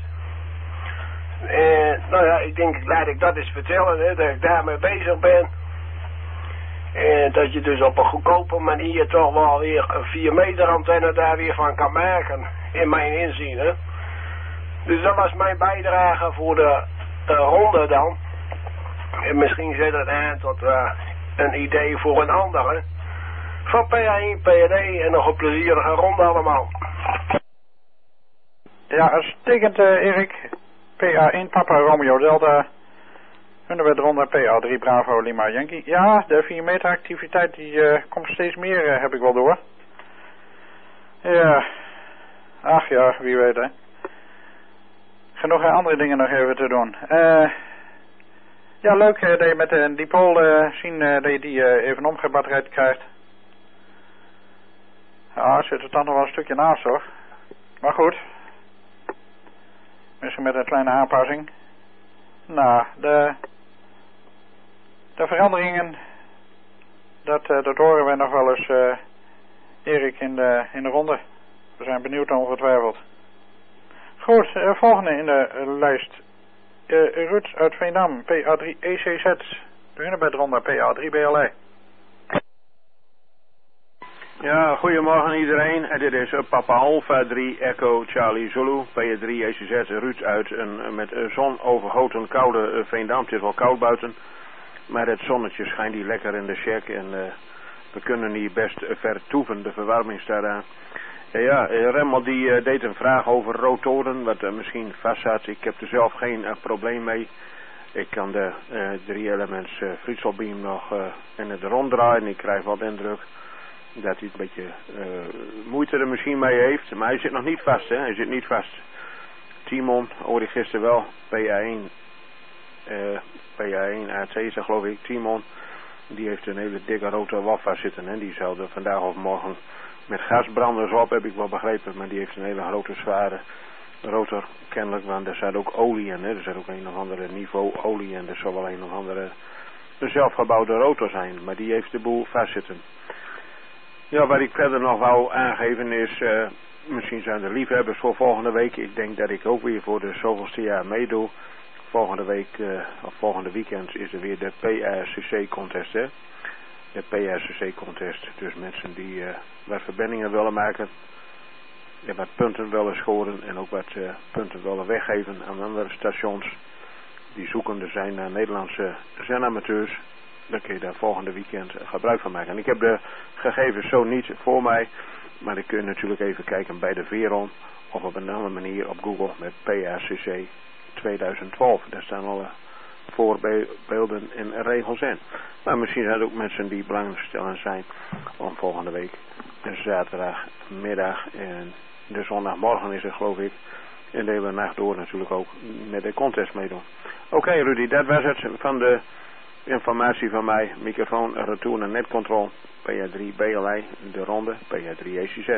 En nou ja, ik denk, laat ik dat eens vertellen, hè, dat ik daarmee bezig ben. En dat je dus op een goedkope manier toch wel weer een vier meter antenne daar weer van kan maken. In mijn inzien, hè. Dus dat was mijn bijdrage voor de uh, ronde dan. En misschien zet het aan tot uh, een idee voor een ander, hè. Van P A één P A D en nog een plezierige ronde allemaal. Ja, uitstekend uh, Erik. P A één Papa Romeo Delta. Hunebed Ronda P A drie Bravo Lima Yankee. Ja, de vier meter activiteit die uh, komt steeds meer, uh, heb ik wel door. Ja, ach ja, wie weet hè. Genoeg uh, andere dingen nog even te doen. Uh, ja, leuk uh, dat je met uh, die pol uh, zien uh, dat je die uh, even omgebatterijd krijgt. Ja, zit er dan nog wel een stukje naast hoor. Maar goed. Misschien met een kleine aanpassing. Nou, de, de veranderingen, dat, uh, dat horen wij nog wel eens, uh, Erik, in de, in de ronde. We zijn benieuwd ongetwijfeld. Goed, uh, volgende in de uh, lijst. Uh, Ruud uit Veendam, P A drie E C Z. De Hunebed Ronda P A drie B L I. Ja, goedemorgen iedereen. En dit is Papa Alpha drie Echo Charlie Zulu, P A drie E C Z, Ruud uit een met zon overgoten koude Veendam. Het is wel koud buiten, maar het zonnetje schijnt hier lekker in de shack en uh, we kunnen hier best vertoeven. De verwarming staat aan. Uh, ja, Remmel die uh, deed een vraag over rotoren, wat uh, misschien vast zat. Ik heb er zelf geen uh, probleem mee. Ik kan de uh, drie elements uh, Frieselbeam nog uh, in het rond draaien. Ik krijg wat indruk dat hij een beetje uh, moeite er misschien mee heeft. Maar hij zit nog niet vast, hè. Hij zit niet vast. Timon, hoorde ik gisteren wel. P A één. Uh, P A één A T is dat geloof ik. Timon. Die heeft een hele dikke rotor waffa zitten. Hè. Die zou er vandaag of morgen met gasbranders op, heb ik wel begrepen. Maar die heeft een hele grote zware rotor. Kennelijk, want er staat ook olie in. Hè. Er zit ook een of andere niveau olie in. Er zal wel een of andere een zelfgebouwde rotor zijn. Maar die heeft de boel vastzitten. Ja, wat ik verder nog wou aangeven is, uh, misschien zijn er liefhebbers voor volgende week. Ik denk dat ik ook weer voor de zoveelste jaar meedoe. Volgende week, uh, of volgende weekend is er weer de P A C C contest, hè. De P A C C contest. Dus mensen die uh, wat verbindingen willen maken, en wat punten willen scoren en ook wat uh, punten willen weggeven aan andere stations. Die zoekende zijn naar Nederlandse zendamateurs. Dan kun je daar volgende weekend gebruik van maken. En ik heb de gegevens zo niet voor mij. Maar dan kun je natuurlijk even kijken bij de Veron. Of op een andere manier op Google met P A C C tweeduizend twaalf. Daar staan alle voorbeelden en regels in. Maar misschien zijn er ook mensen die belangstellend zijn. Om volgende week zaterdagmiddag en de zondagmorgen is het geloof ik. En de hele nacht door natuurlijk ook met de contest meedoen. Oké okay, Rudy, dat was het van de informatie van mij. Microfoon, retour en netcontrol. P A drie B L I, de ronde, P A drie E C Z.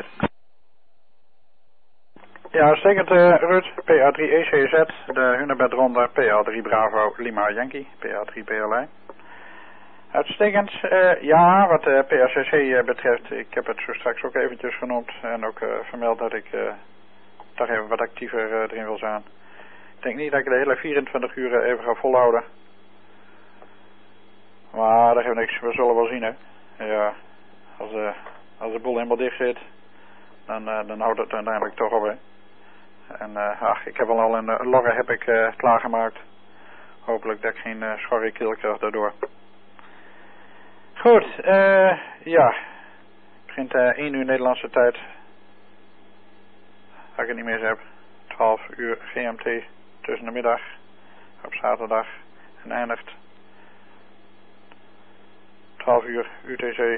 Ja, uitstekend uh, Ruud. P A drie E C Z, de Hunebed Ronda, P A drie Bravo Lima Yankee, P A drie B L I. Uitstekend. Uh, ja, wat de uh, P A C C uh, betreft, ik heb het zo straks ook eventjes genoemd en ook uh, vermeld dat ik uh, toch even wat actiever uh, erin wil zijn. Ik denk niet dat ik de hele vierentwintig uur uh, even ga volhouden. Maar dat geeft niks, we zullen wel zien hè. Ja, als, uh, als de boel helemaal dicht zit, dan, uh, dan houdt het uiteindelijk toch op hè. En uh, ach, ik heb al een uh, logge heb ik uh, klaargemaakt. Hopelijk dat ik geen uh, schorre keel krijg daardoor. Goed, uh, ja. Het begint uh, één uur Nederlandse tijd. Als ik het niet meer heb. twaalf uur G M T tussen de middag op zaterdag en eindigt twaalf uur U T C.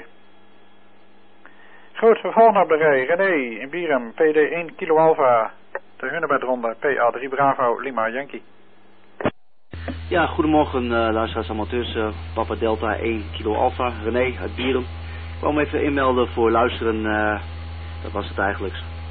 Goed, we volgen op de rij. René in Bierum, P D één Kilo Alpha. De Hunebed Ronda, P A drie Bravo Lima Yankee. Ja, goedemorgen uh, luisteraars amateurs. Uh, Papa Delta één Kilo Alpha, René uit Bierum. Ik kwam even inmelden voor luisteren. Uh, dat was het eigenlijk.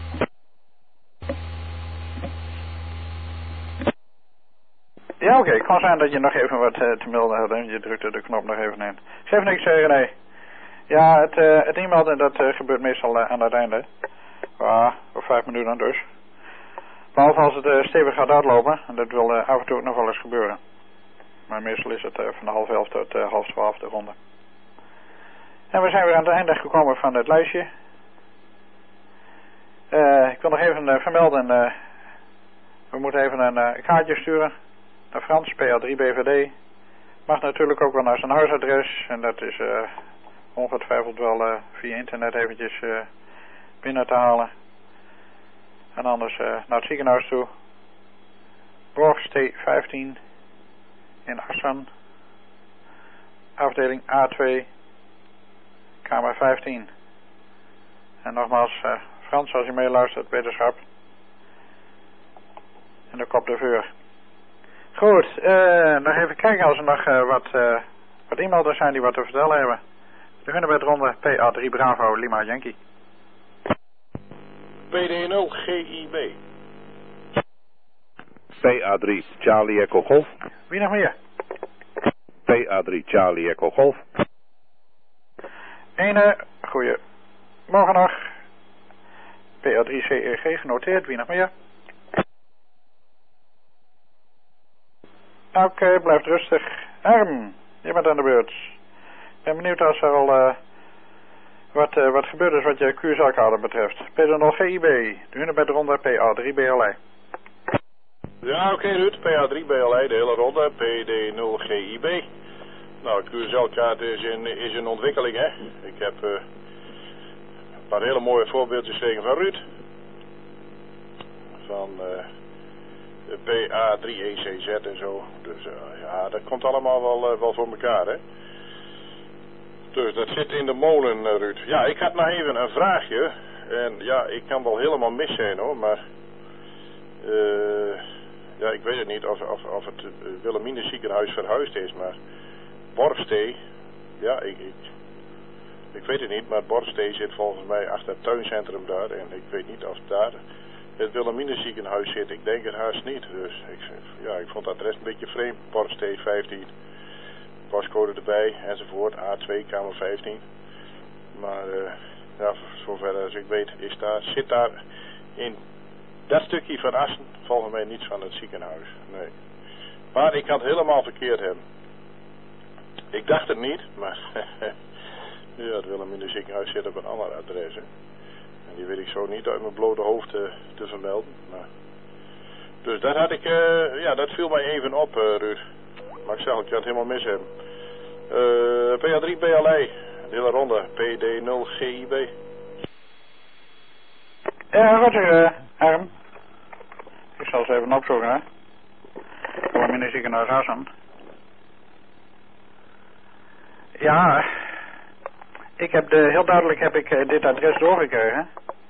Ja, oké. Okay. Het kan zijn dat je nog even wat uh, te melden had en je drukte de knop nog even in. Geef niks, uh, René. Ja, het, uh, het inmelden dat uh, gebeurt meestal uh, aan het einde. Ah, voor vijf minuten dus. Behalve als het uh, stevig gaat uitlopen. En dat wil uh, af en toe ook nog wel eens gebeuren. Maar meestal is het uh, van de half elf tot uh, half twaalf de ronde. En we zijn weer aan het einde gekomen van het lijstje. Uh, ik wil nog even uh, vermelden. Uh, we moeten even een uh, kaartje sturen. Naar Frans, P A drie B V D. Mag natuurlijk ook wel naar zijn huisadres. En dat is uh, ongetwijfeld wel uh, via internet eventjes uh, binnen te halen. En anders uh, naar het ziekenhuis toe. Borgstee vijftien in Assen. Afdeling A twee, kamer vijftien. En nogmaals, uh, Frans, als je meeluistert, wetenschap. En de kop de vuur. Goed, uh, nog even kijken als er nog uh, wat, uh, wat e-mailers zijn die wat te vertellen hebben. We beginnen bij de ronde P A drie Bravo Lima Yankee. P D nul G I B. P A drie Charlie Echo Golf. Wie nog meer? P A drie Charlie Echo Golf. Ene, goeie. Morgen nog. P A drie C E G genoteerd. Wie nog meer? Oké, okay, blijft rustig. Arm, je bent aan de beurt. Ik ben benieuwd als er al uh, wat, uh, wat gebeurd is wat je Q S-kader betreft. P D nul G I B. Nu bij de ronde P A drie B L I. Ja, oké okay, Ruud. P A drie B L I, de hele ronde. P D nul G I B. Nou, Q S L-kaart is in, is in ontwikkeling, hè. Ik heb uh, een paar hele mooie voorbeeldjes tegen van Ruud. Van uh, de P A drie E C Z en zo. Dus uh, ja, dat komt allemaal wel, uh, wel voor elkaar, hè. Dus dat zit in de molen, uh, Ruud. Ja, ik had nog even een vraagje. En ja, ik kan wel helemaal mis zijn, hoor, maar... Uh, ja, ik weet het niet of, of, of het uh, Wilhelmina ziekenhuis verhuisd is, maar... Borstee, ja, ik, ik, ik weet het niet, maar Borstee zit volgens mij achter het tuincentrum daar. En ik weet niet of daar het Wilhelmina ziekenhuis zit. Ik denk het haast niet. Dus ik, ja, ik vond het adres een beetje vreemd. Borstee vijftien, postcode erbij enzovoort. A twee, kamer vijftien. Maar uh, ja, zover als ik weet is daar, zit daar in dat stukje van Assen volgens mij niets van het ziekenhuis. Nee. Maar ik kan het helemaal verkeerd hebben. Ik dacht het niet, maar ja, het Wilhelmina ziekenhuis zit op een ander adres. Hè. En die weet ik zo niet uit mijn blote hoofd te, te vermelden. Maar... Dus dat had ik, uh, ja, dat viel mij even op, uh, Ruud. Maar ik zeg, ik kan het helemaal mis hebben. Uh, P A drie B L I, de hele ronde, P D nul G I B. Ja, Roger, uh, Arm. Ik zal ze even opzoeken, hè. Wilhelmina ziekenhuis Assen. Ja, ik heb de, heel duidelijk heb ik uh, dit adres doorgekregen.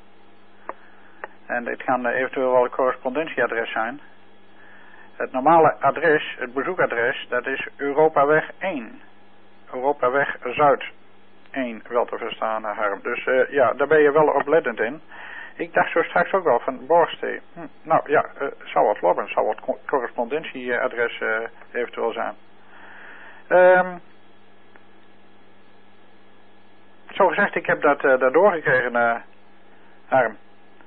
En dit kan uh, eventueel wel een correspondentieadres zijn. Het normale adres, het bezoekadres, dat is Europaweg één. Europaweg Zuid één, wel te verstaan, uh, Harm. Dus uh, ja, daar ben je wel oplettend in. Ik dacht zo straks ook wel van Borstee. Hm, nou ja, uh, zou wat lopen, zou wat co correspondentieadres uh, eventueel zijn. Ehm... Um, Zo gezegd, ik heb dat, uh, dat doorgekregen, uh, Harm.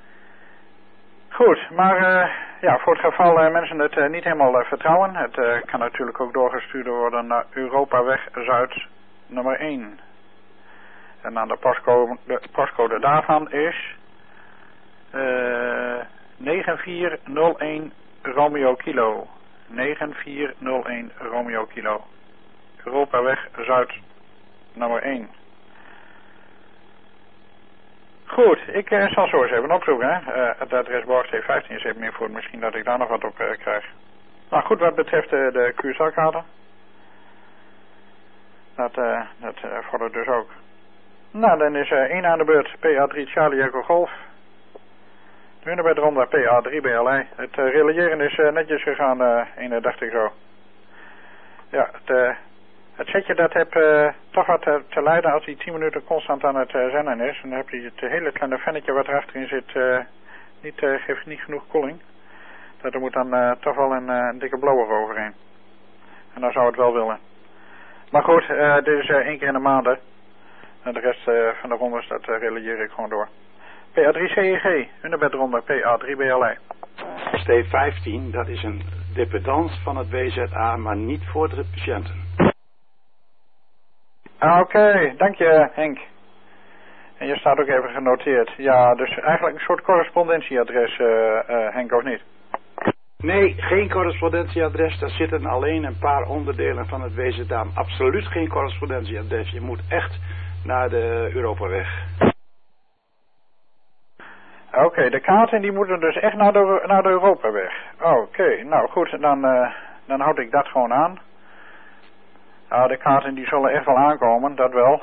Goed, maar uh, ja, voor het geval uh, mensen het uh, niet helemaal uh, vertrouwen, het uh, kan natuurlijk ook doorgestuurd worden naar Europaweg Zuid nummer één. En dan de postcode, de postcode daarvan is uh, negen vier nul een Romeo Kilo. negen vier nul een Romeo Kilo. Europaweg Zuid nummer één. Goed, ik uh, zal zo eens even opzoeken. Hè. Uh, het adres Borstee vijftien is even meer voor, misschien dat ik daar nog wat op uh, krijg. Nou goed, wat betreft uh, de Q S L-kader. Dat, uh, dat uh, vordert dus ook. Nou, dan is uh, één aan de beurt. P A drie Charlie Echo Golf. Nu bij de ronde P A drie B L I. Het uh, reliëren is uh, netjes gegaan, uh, ene dacht ik zo. Ja, het... Uh, Het setje dat heb uh, toch wat uh, te lijden als hij tien minuten constant aan het uh, zenden is. En dan heb je het hele kleine vennetje wat erachterin zit, uh, niet, uh, geeft niet genoeg koeling. Dat er moet dan uh, toch wel een, uh, een dikke blower overheen. En dan zou het wel willen. Maar goed, uh, dit is uh, één keer in de maanden. En de rest uh, van de rondes, dat uh, realiseer ik gewoon door. P A drie C E G, hunebedronde P A drie B L I. Borstee vijftien, dat is een dependance van het W Z A, maar niet voor de patiënten. Oké, okay, dank je Henk. En je staat ook even genoteerd. Ja, dus eigenlijk een soort correspondentieadres, uh, uh, Henk, of niet? Nee, geen correspondentieadres. Daar zitten alleen een paar onderdelen van het W Z A. Absoluut geen correspondentieadres. Je moet echt naar de Europaweg. Oké, okay, de kaarten die moeten dus echt naar de, naar de Europaweg. Oké, okay, nou goed, dan, uh, dan houd ik dat gewoon aan. Nou, de kaarten die zullen echt wel aankomen, dat wel.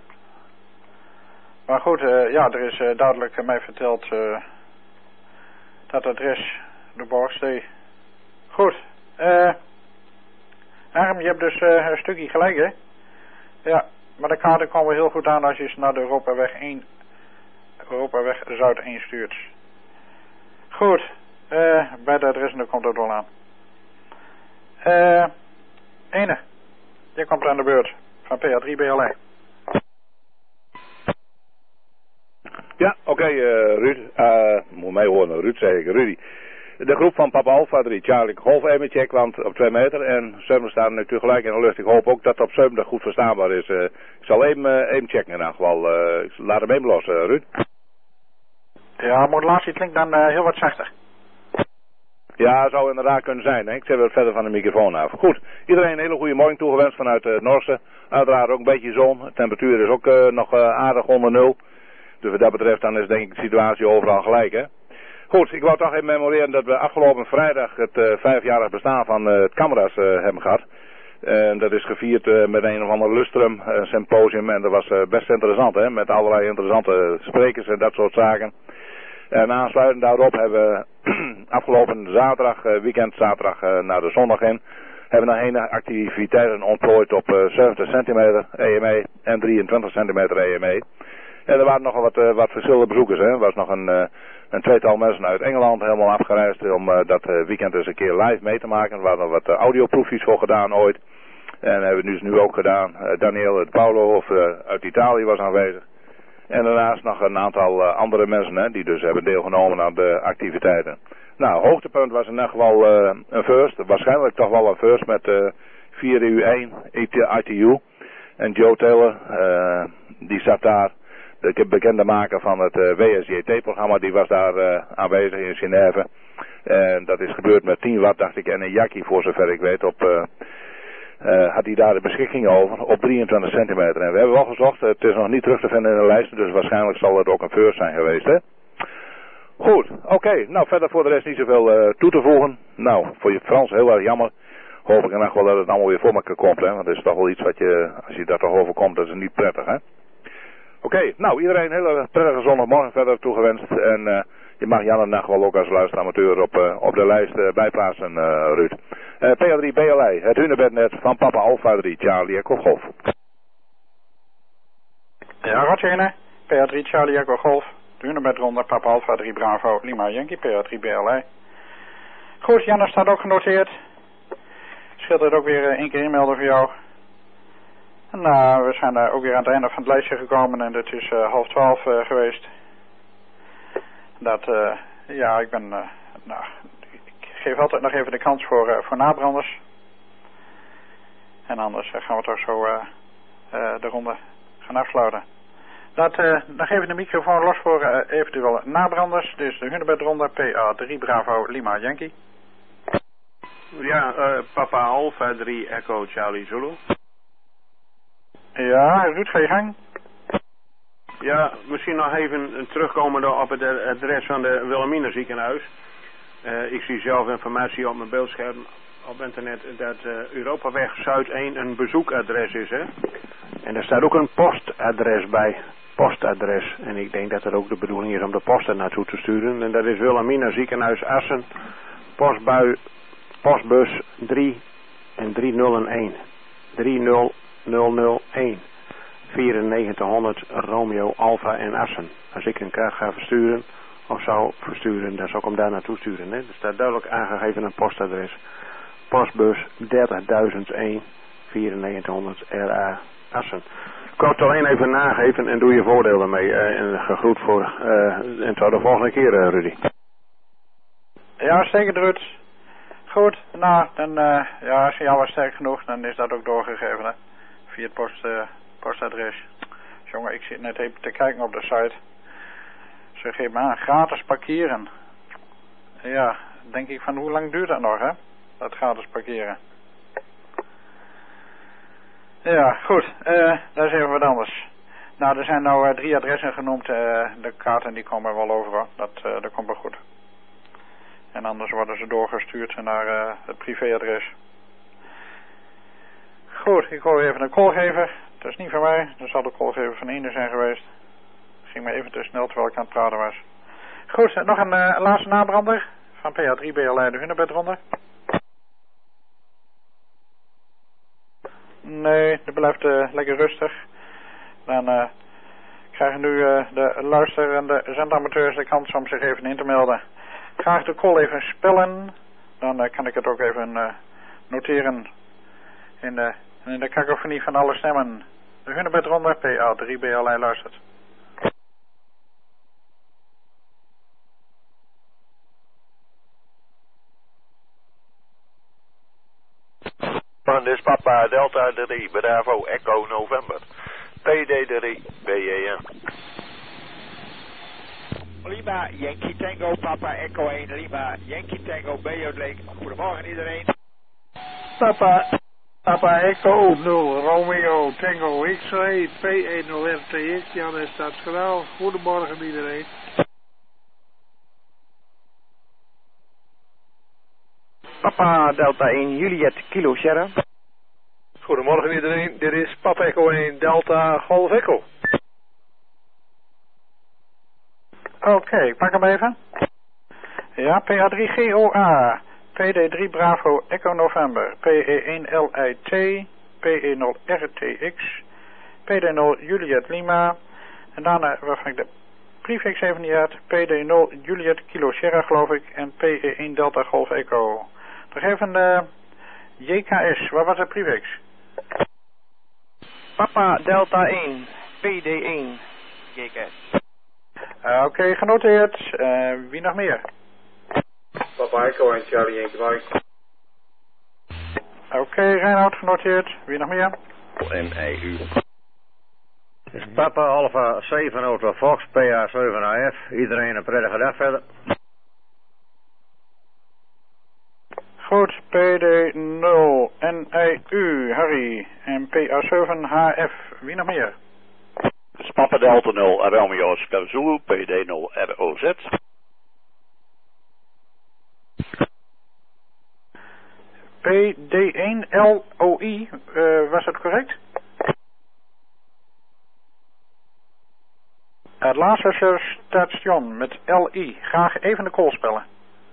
Maar goed, uh, ja, er is uh, duidelijk uh, mij verteld uh, dat adres de Borgstee. Goed. Uh, Harm, je hebt dus uh, een stukje gelijk, hè? Ja, maar de kaarten komen heel goed aan als je ze naar de Europaweg één, Europaweg Zuid één stuurt. Goed. Uh, bij de adressen dan komt het wel aan. Uh, Ene. Je komt aan de beurt. Van P A drie B L E. Ja, oké, okay, uh, Ruud. Uh, moet mij horen, Ruud zeg ik, Rudy. De groep van Papa Alpha drie, Charlie Golf even check, want op twee meter en zeven staan nu tegelijk in de lucht. Ik hoop ook dat het op zeven goed verstaanbaar is. Uh, ik zal even, uh, even checken in ieder geval. Uh, ik laat hem even los, uh, Ruud. Ja, modulatie klinkt dan uh, heel wat zachter. Ja, zou inderdaad kunnen zijn. Hè? Ik zet wat verder van de microfoon af. Goed, iedereen een hele goede morgen toegewenst vanuit het uh, Noorse. Uiteraard ook een beetje zon. De temperatuur is ook uh, nog uh, aardig onder nul. Dus wat dat betreft dan is denk ik de situatie overal gelijk, hè. Goed, ik wou toch even memoreren dat we afgelopen vrijdag het uh, vijfjarig bestaan van uh, het Camera's uh, hebben gehad. En dat is gevierd uh, met een of ander lustrum uh, symposium en dat was uh, best interessant, hè, met allerlei interessante sprekers en dat soort zaken. En aansluitend daarop hebben we afgelopen zaterdag, uh, weekend zaterdag uh, naar de zondag in, hebben we nog een activiteiten ontplooid op uh, zeventig centimeter E M E en drieëntwintig centimeter E M E. En er waren nogal wat, uh, wat verschillende bezoekers, hè. Er was nog een, uh, een tweetal mensen uit Engeland helemaal afgereisd om uh, dat uh, weekend eens een keer live mee te maken. Er waren nog wat uh, audioproefjes voor gedaan ooit. En dat hebben we dus nu ook gedaan. Uh, Daniel het Paolo of, uh, uit Italië was aanwezig. En daarnaast nog een aantal uh, andere mensen, hè, die dus hebben deelgenomen aan de activiteiten. Nou, hoogtepunt was in elk geval uh, een first. Waarschijnlijk toch wel een first met uh, vier U één I T U. En Joe Taylor, uh, die zat daar. De bekende maker van het uh, W S J T-programma, die was daar uh, aanwezig in Genève. En dat is gebeurd met tien watt, dacht ik, en een jakkie, voor zover ik weet, op, uh, uh, had hij daar de beschikking over, op drieëntwintig centimeter. En we hebben wel gezocht, het is nog niet terug te vinden in de lijst, dus waarschijnlijk zal het ook een first zijn geweest, hè. Goed, oké, okay. Nou verder voor de rest niet zoveel uh, toe te voegen. Nou, voor je Frans heel erg jammer. Hoop ik in echt wel dat het allemaal weer voor elkaar komt, hè, want dat is toch wel iets wat je, als je daar toch overkomt, dat is niet prettig, hè. Oké, okay, nou iedereen een hele prettige zondagmorgen verder toegewenst. En uh, je mag Jan en Nacht wel ook als luisteramateur op, uh, op de lijst uh, bijplaatsen, uh, Ruud. Uh, P A drie B L E, het hunebednet van Papa Alpha drie, Charlie Echo Golf. Ja, Rotjene, P A drie Charlie Echo Golf, het hunebedronde Papa Alpha drie Bravo, Lima Yankee, P A drie B L E. Goed, Jan, dat staat ook genoteerd. Scheelt het ook weer uh, één keer inmelden voor jou. Nou, we zijn uh, ook weer aan het einde van het lijstje gekomen en het is uh, half twaalf uh, geweest. Dat, uh, ja, ik ben, uh, nou, ik geef altijd nog even de kans voor, uh, voor nabranders. En anders uh, gaan we toch zo uh, uh, de ronde gaan afsluiten. Dat, uh, dan geef ik de microfoon los voor uh, eventueel nabranders. Dus de hunebedronde P A drie Bravo Lima Yankee. Ja, uh, Papa Alpha drie Echo Charlie Zulu. Ja, Ruud, ga je gang. Ja, misschien nog even terugkomen op het adres van de Wilhelmina ziekenhuis. Uh, ik zie zelf informatie op mijn beeldscherm op internet dat uh, Europaweg Zuid één een bezoekadres is, hè. En er staat ook een postadres bij. Postadres. En ik denk dat het ook de bedoeling is om de post er naartoe te sturen. En dat is Wilhelmina ziekenhuis Assen. Postbui, postbus drie en drie nul een. drie nul nul nul een. vierennegentighonderd Romeo Alpha en Assen. Als ik een kaart ga versturen, of zou versturen, dan zou ik hem daar naartoe sturen. Hè? Er staat duidelijk aangegeven een postadres. Postbus dertigduizend één, vierennegentighonderd R A Assen. Ik wou het alleen even nageven en doe je voordeel ermee. Uh, en gegroet voor, uh, en tot de volgende keer, uh, Rudy. Ja, zeker, Ruud. Goed, nou, dan, uh, ja, als je jou was sterk genoeg, dan is dat ook doorgegeven, hè. Via het post, uh, postadres. Jongen, ik zit net even te kijken op de site. Ze geven me aan, gratis parkeren. Ja, denk ik van, hoe lang duurt dat nog, hè? Dat gratis parkeren. Ja, goed. Uh, dat is even wat anders. Nou, er zijn nou uh, drie adressen genoemd. Uh, de kaarten die komen wel over, hoor. Dat, uh, dat komt wel goed. En anders worden ze doorgestuurd naar uh, het privéadres. Goed, ik hoor even een callgever. Dat is niet van mij, dat zal de callgever van Ine zijn geweest. Ging maar even te snel terwijl ik aan het praten was. Goed, nog een uh, laatste nabrander van P A drie B L I de Hunebed ronde. Nee, dat blijft uh, lekker rustig. Dan uh, krijgen nu uh, de luisterende zendamateurs de kans om zich even in te melden. Graag de call even spellen. Dan uh, kan ik het ook even uh, noteren in de, in de kakofonie van alle stemmen. De Hunebed ronde, P A drie B L I luistert. Dit is Papa Delta drie, Bravo Echo November, P D drie B E N. Lima, Yankee Tango, Papa Echo één, Lima, Yankee Tango, B J Lake. Goedemorgen iedereen. Papa, Papa Echo nul, Romeo Tango X-ray, P één nul R T X, Jan en Stadskanaal. Goedemorgen iedereen. Papa Delta één, Juliet Kilo Sierra. Goedemorgen iedereen, dit is Papa Echo één, Delta Golf Echo. Oké, okay, ik pak hem even. Ja, P A drie G O A, P D drie Bravo Echo November, P E één L I T, P E nul R T X, P D nul Juliet Lima, en daarna waarvan ik de prefix even niet had, P D nul Juliet Kilo Sierra geloof ik, en P E één Delta Golf Echo. Nog even de J K S, waar was de prefix? Papa Delta één, P D één, J K S. Uh, Oké, okay, genoteerd. Uh, wie nog meer? Papa Echo en Charlie Yankee Mike. Oké, okay, Reinoud genoteerd. Wie nog meer? M E U. Is Papa Alpha zeven Auto Fox, P A zeven A F. Iedereen een prettige dag verder. Goed, P D nul N I U, Harry. En P A zeven H F. Wie nog meer? Papa Delta nul, Romeo Oscar Zulu, P D nul R O Z. P D één L O I, uh, was dat correct? Het laatste station met L I. Graag even de call spellen.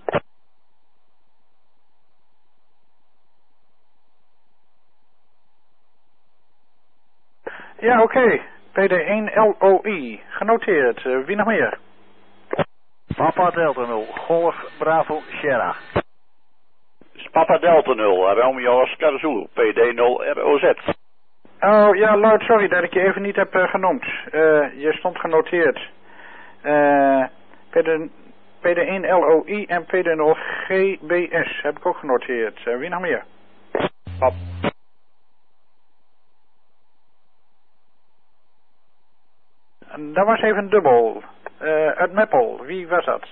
Ja, oké. Okay. P D één L O I. Genoteerd. Uh, wie nog meer? Papa Delta nul, Golf Bravo Sierra. Papa Delta nul, Romeo Oscar Zulu, P D nul R O Z. Oh ja, Lord, sorry dat ik je even niet heb uh, genoemd. Uh, je stond genoteerd. Uh, P D één L O I en P D nul G B S heb ik ook genoteerd. Uh, wie nog meer? Pap. Dat was even dubbel. Uh, uit Meppel, wie was dat?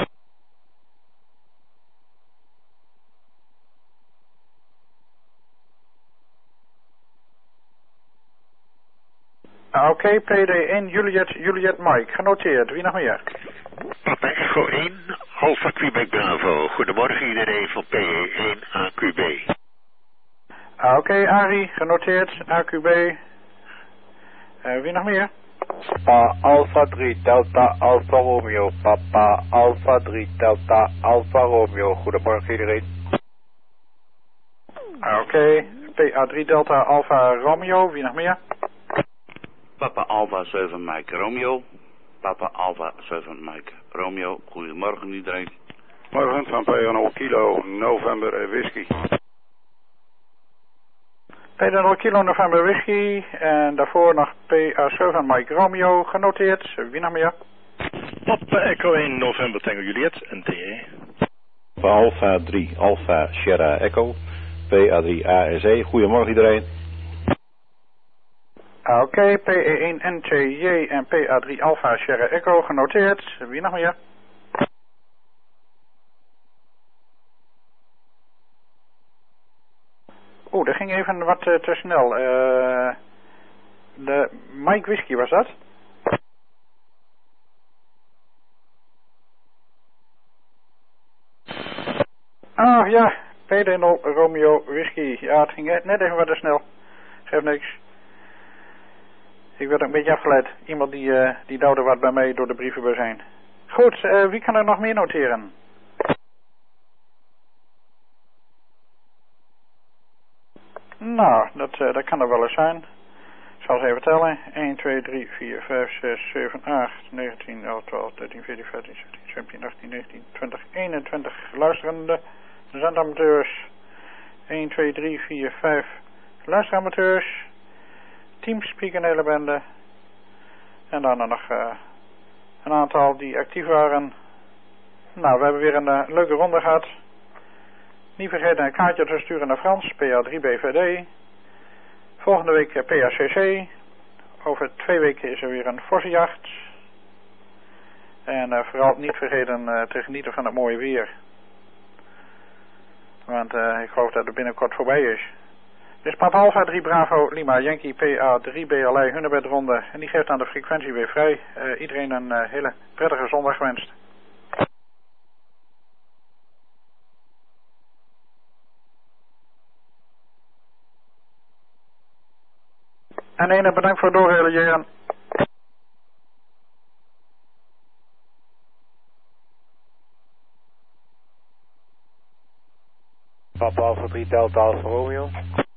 Oké, okay, P D één Juliet, Juliet Mike, genoteerd. Wie nog meer? Papa Echo één, Alpha Quebec Bravo. Goedemorgen iedereen van P E één A Q B. Oké, okay, Arie, genoteerd, A Q B. Uh, wie nog meer? Papa Alpha drie Delta Alpha Romeo. Papa Alpha drie Delta Alpha Romeo. Goedemorgen iedereen. Oké, okay. P A drie Delta Alpha Romeo. Wie nog meer? Papa Alpha zeven Mike Romeo. Papa Alpha zeven Mike Romeo. Goedemorgen iedereen. Morgen van P nul Kilo November Whisky. P nul Kilo November Whisky. En daarvoor nog P A zeven Mike Romeo. Genoteerd. Wie nog meer? Papa Echo één November Tango Juliet. N T E. Alpha drie Alpha Sierra Echo. P A drie A S E. Goedemorgen iedereen. Oké, okay, P E één N T J en P A drie Alpha Sierra Echo. Genoteerd. Wie nog meer? Oeh, dat ging even wat uh, te snel. Uh, de Mike Whisky was dat? Ah ja, P D nul Romeo Whisky. Ja, het ging net even wat te snel. Geeft niks. Ik werd een beetje afgeleid. Iemand die, uh, die duwde wat bij mij door de brievenbus heen. Goed, uh, wie kan er nog meer noteren? Nou, dat, uh, dat kan er wel eens zijn. Ik zal eens even tellen. een, twee, drie, vier, vijf, zes, zeven, acht, negentien, elf, twaalf, dertien, veertien, vijftien, zestien, zeventien, achttien, negentien, twintig, eenentwintig luisterende zendamateurs. een, twee, drie, vier, vijf luisteramateurs. Teamspeak een hele bende. En dan er nog uh, een aantal die actief waren. Nou, we hebben weer een uh, leuke ronde gehad. Niet vergeten een kaartje te sturen naar Frans, P A drie B V D. Volgende week uh, P A C C. Over twee weken is er weer een vossenjacht. En uh, vooral niet vergeten uh, te genieten van het mooie weer. Want uh, ik geloof dat het binnenkort voorbij is. Dus Papa Alpha drie Bravo Lima Yankee P A drie B L I Hunebed ronde. En die geeft aan de frequentie weer vrij. Uh, iedereen een uh, hele prettige zondag gewenst. En ene bedankt voor het doorreageren. Papa Alpha drie Delta Alfa Romeo.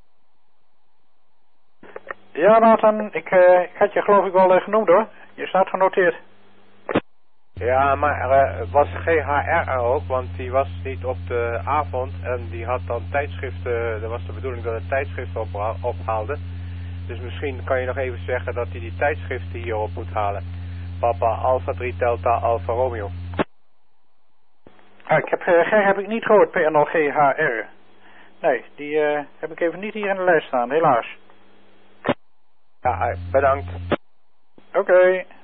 Ja, Nathan, ik, uh, ik had je geloof ik wel uh, genoemd hoor. Je staat genoteerd. Ja, maar er uh, was G H R er ook, want die was niet op de avond en die had dan tijdschriften, dat was de bedoeling dat het tijdschriften opha ophaalde. Dus misschien kan je nog even zeggen dat hij die tijdschriften hier op moet halen. Papa Alpha drie Delta Alfa Romeo. Ah, ik heb, uh, G heb ik niet gehoord, P N L G H R. Nee, die uh, heb ik even niet hier in de lijst staan, helaas. Ja, bedankt. Oké. Okay.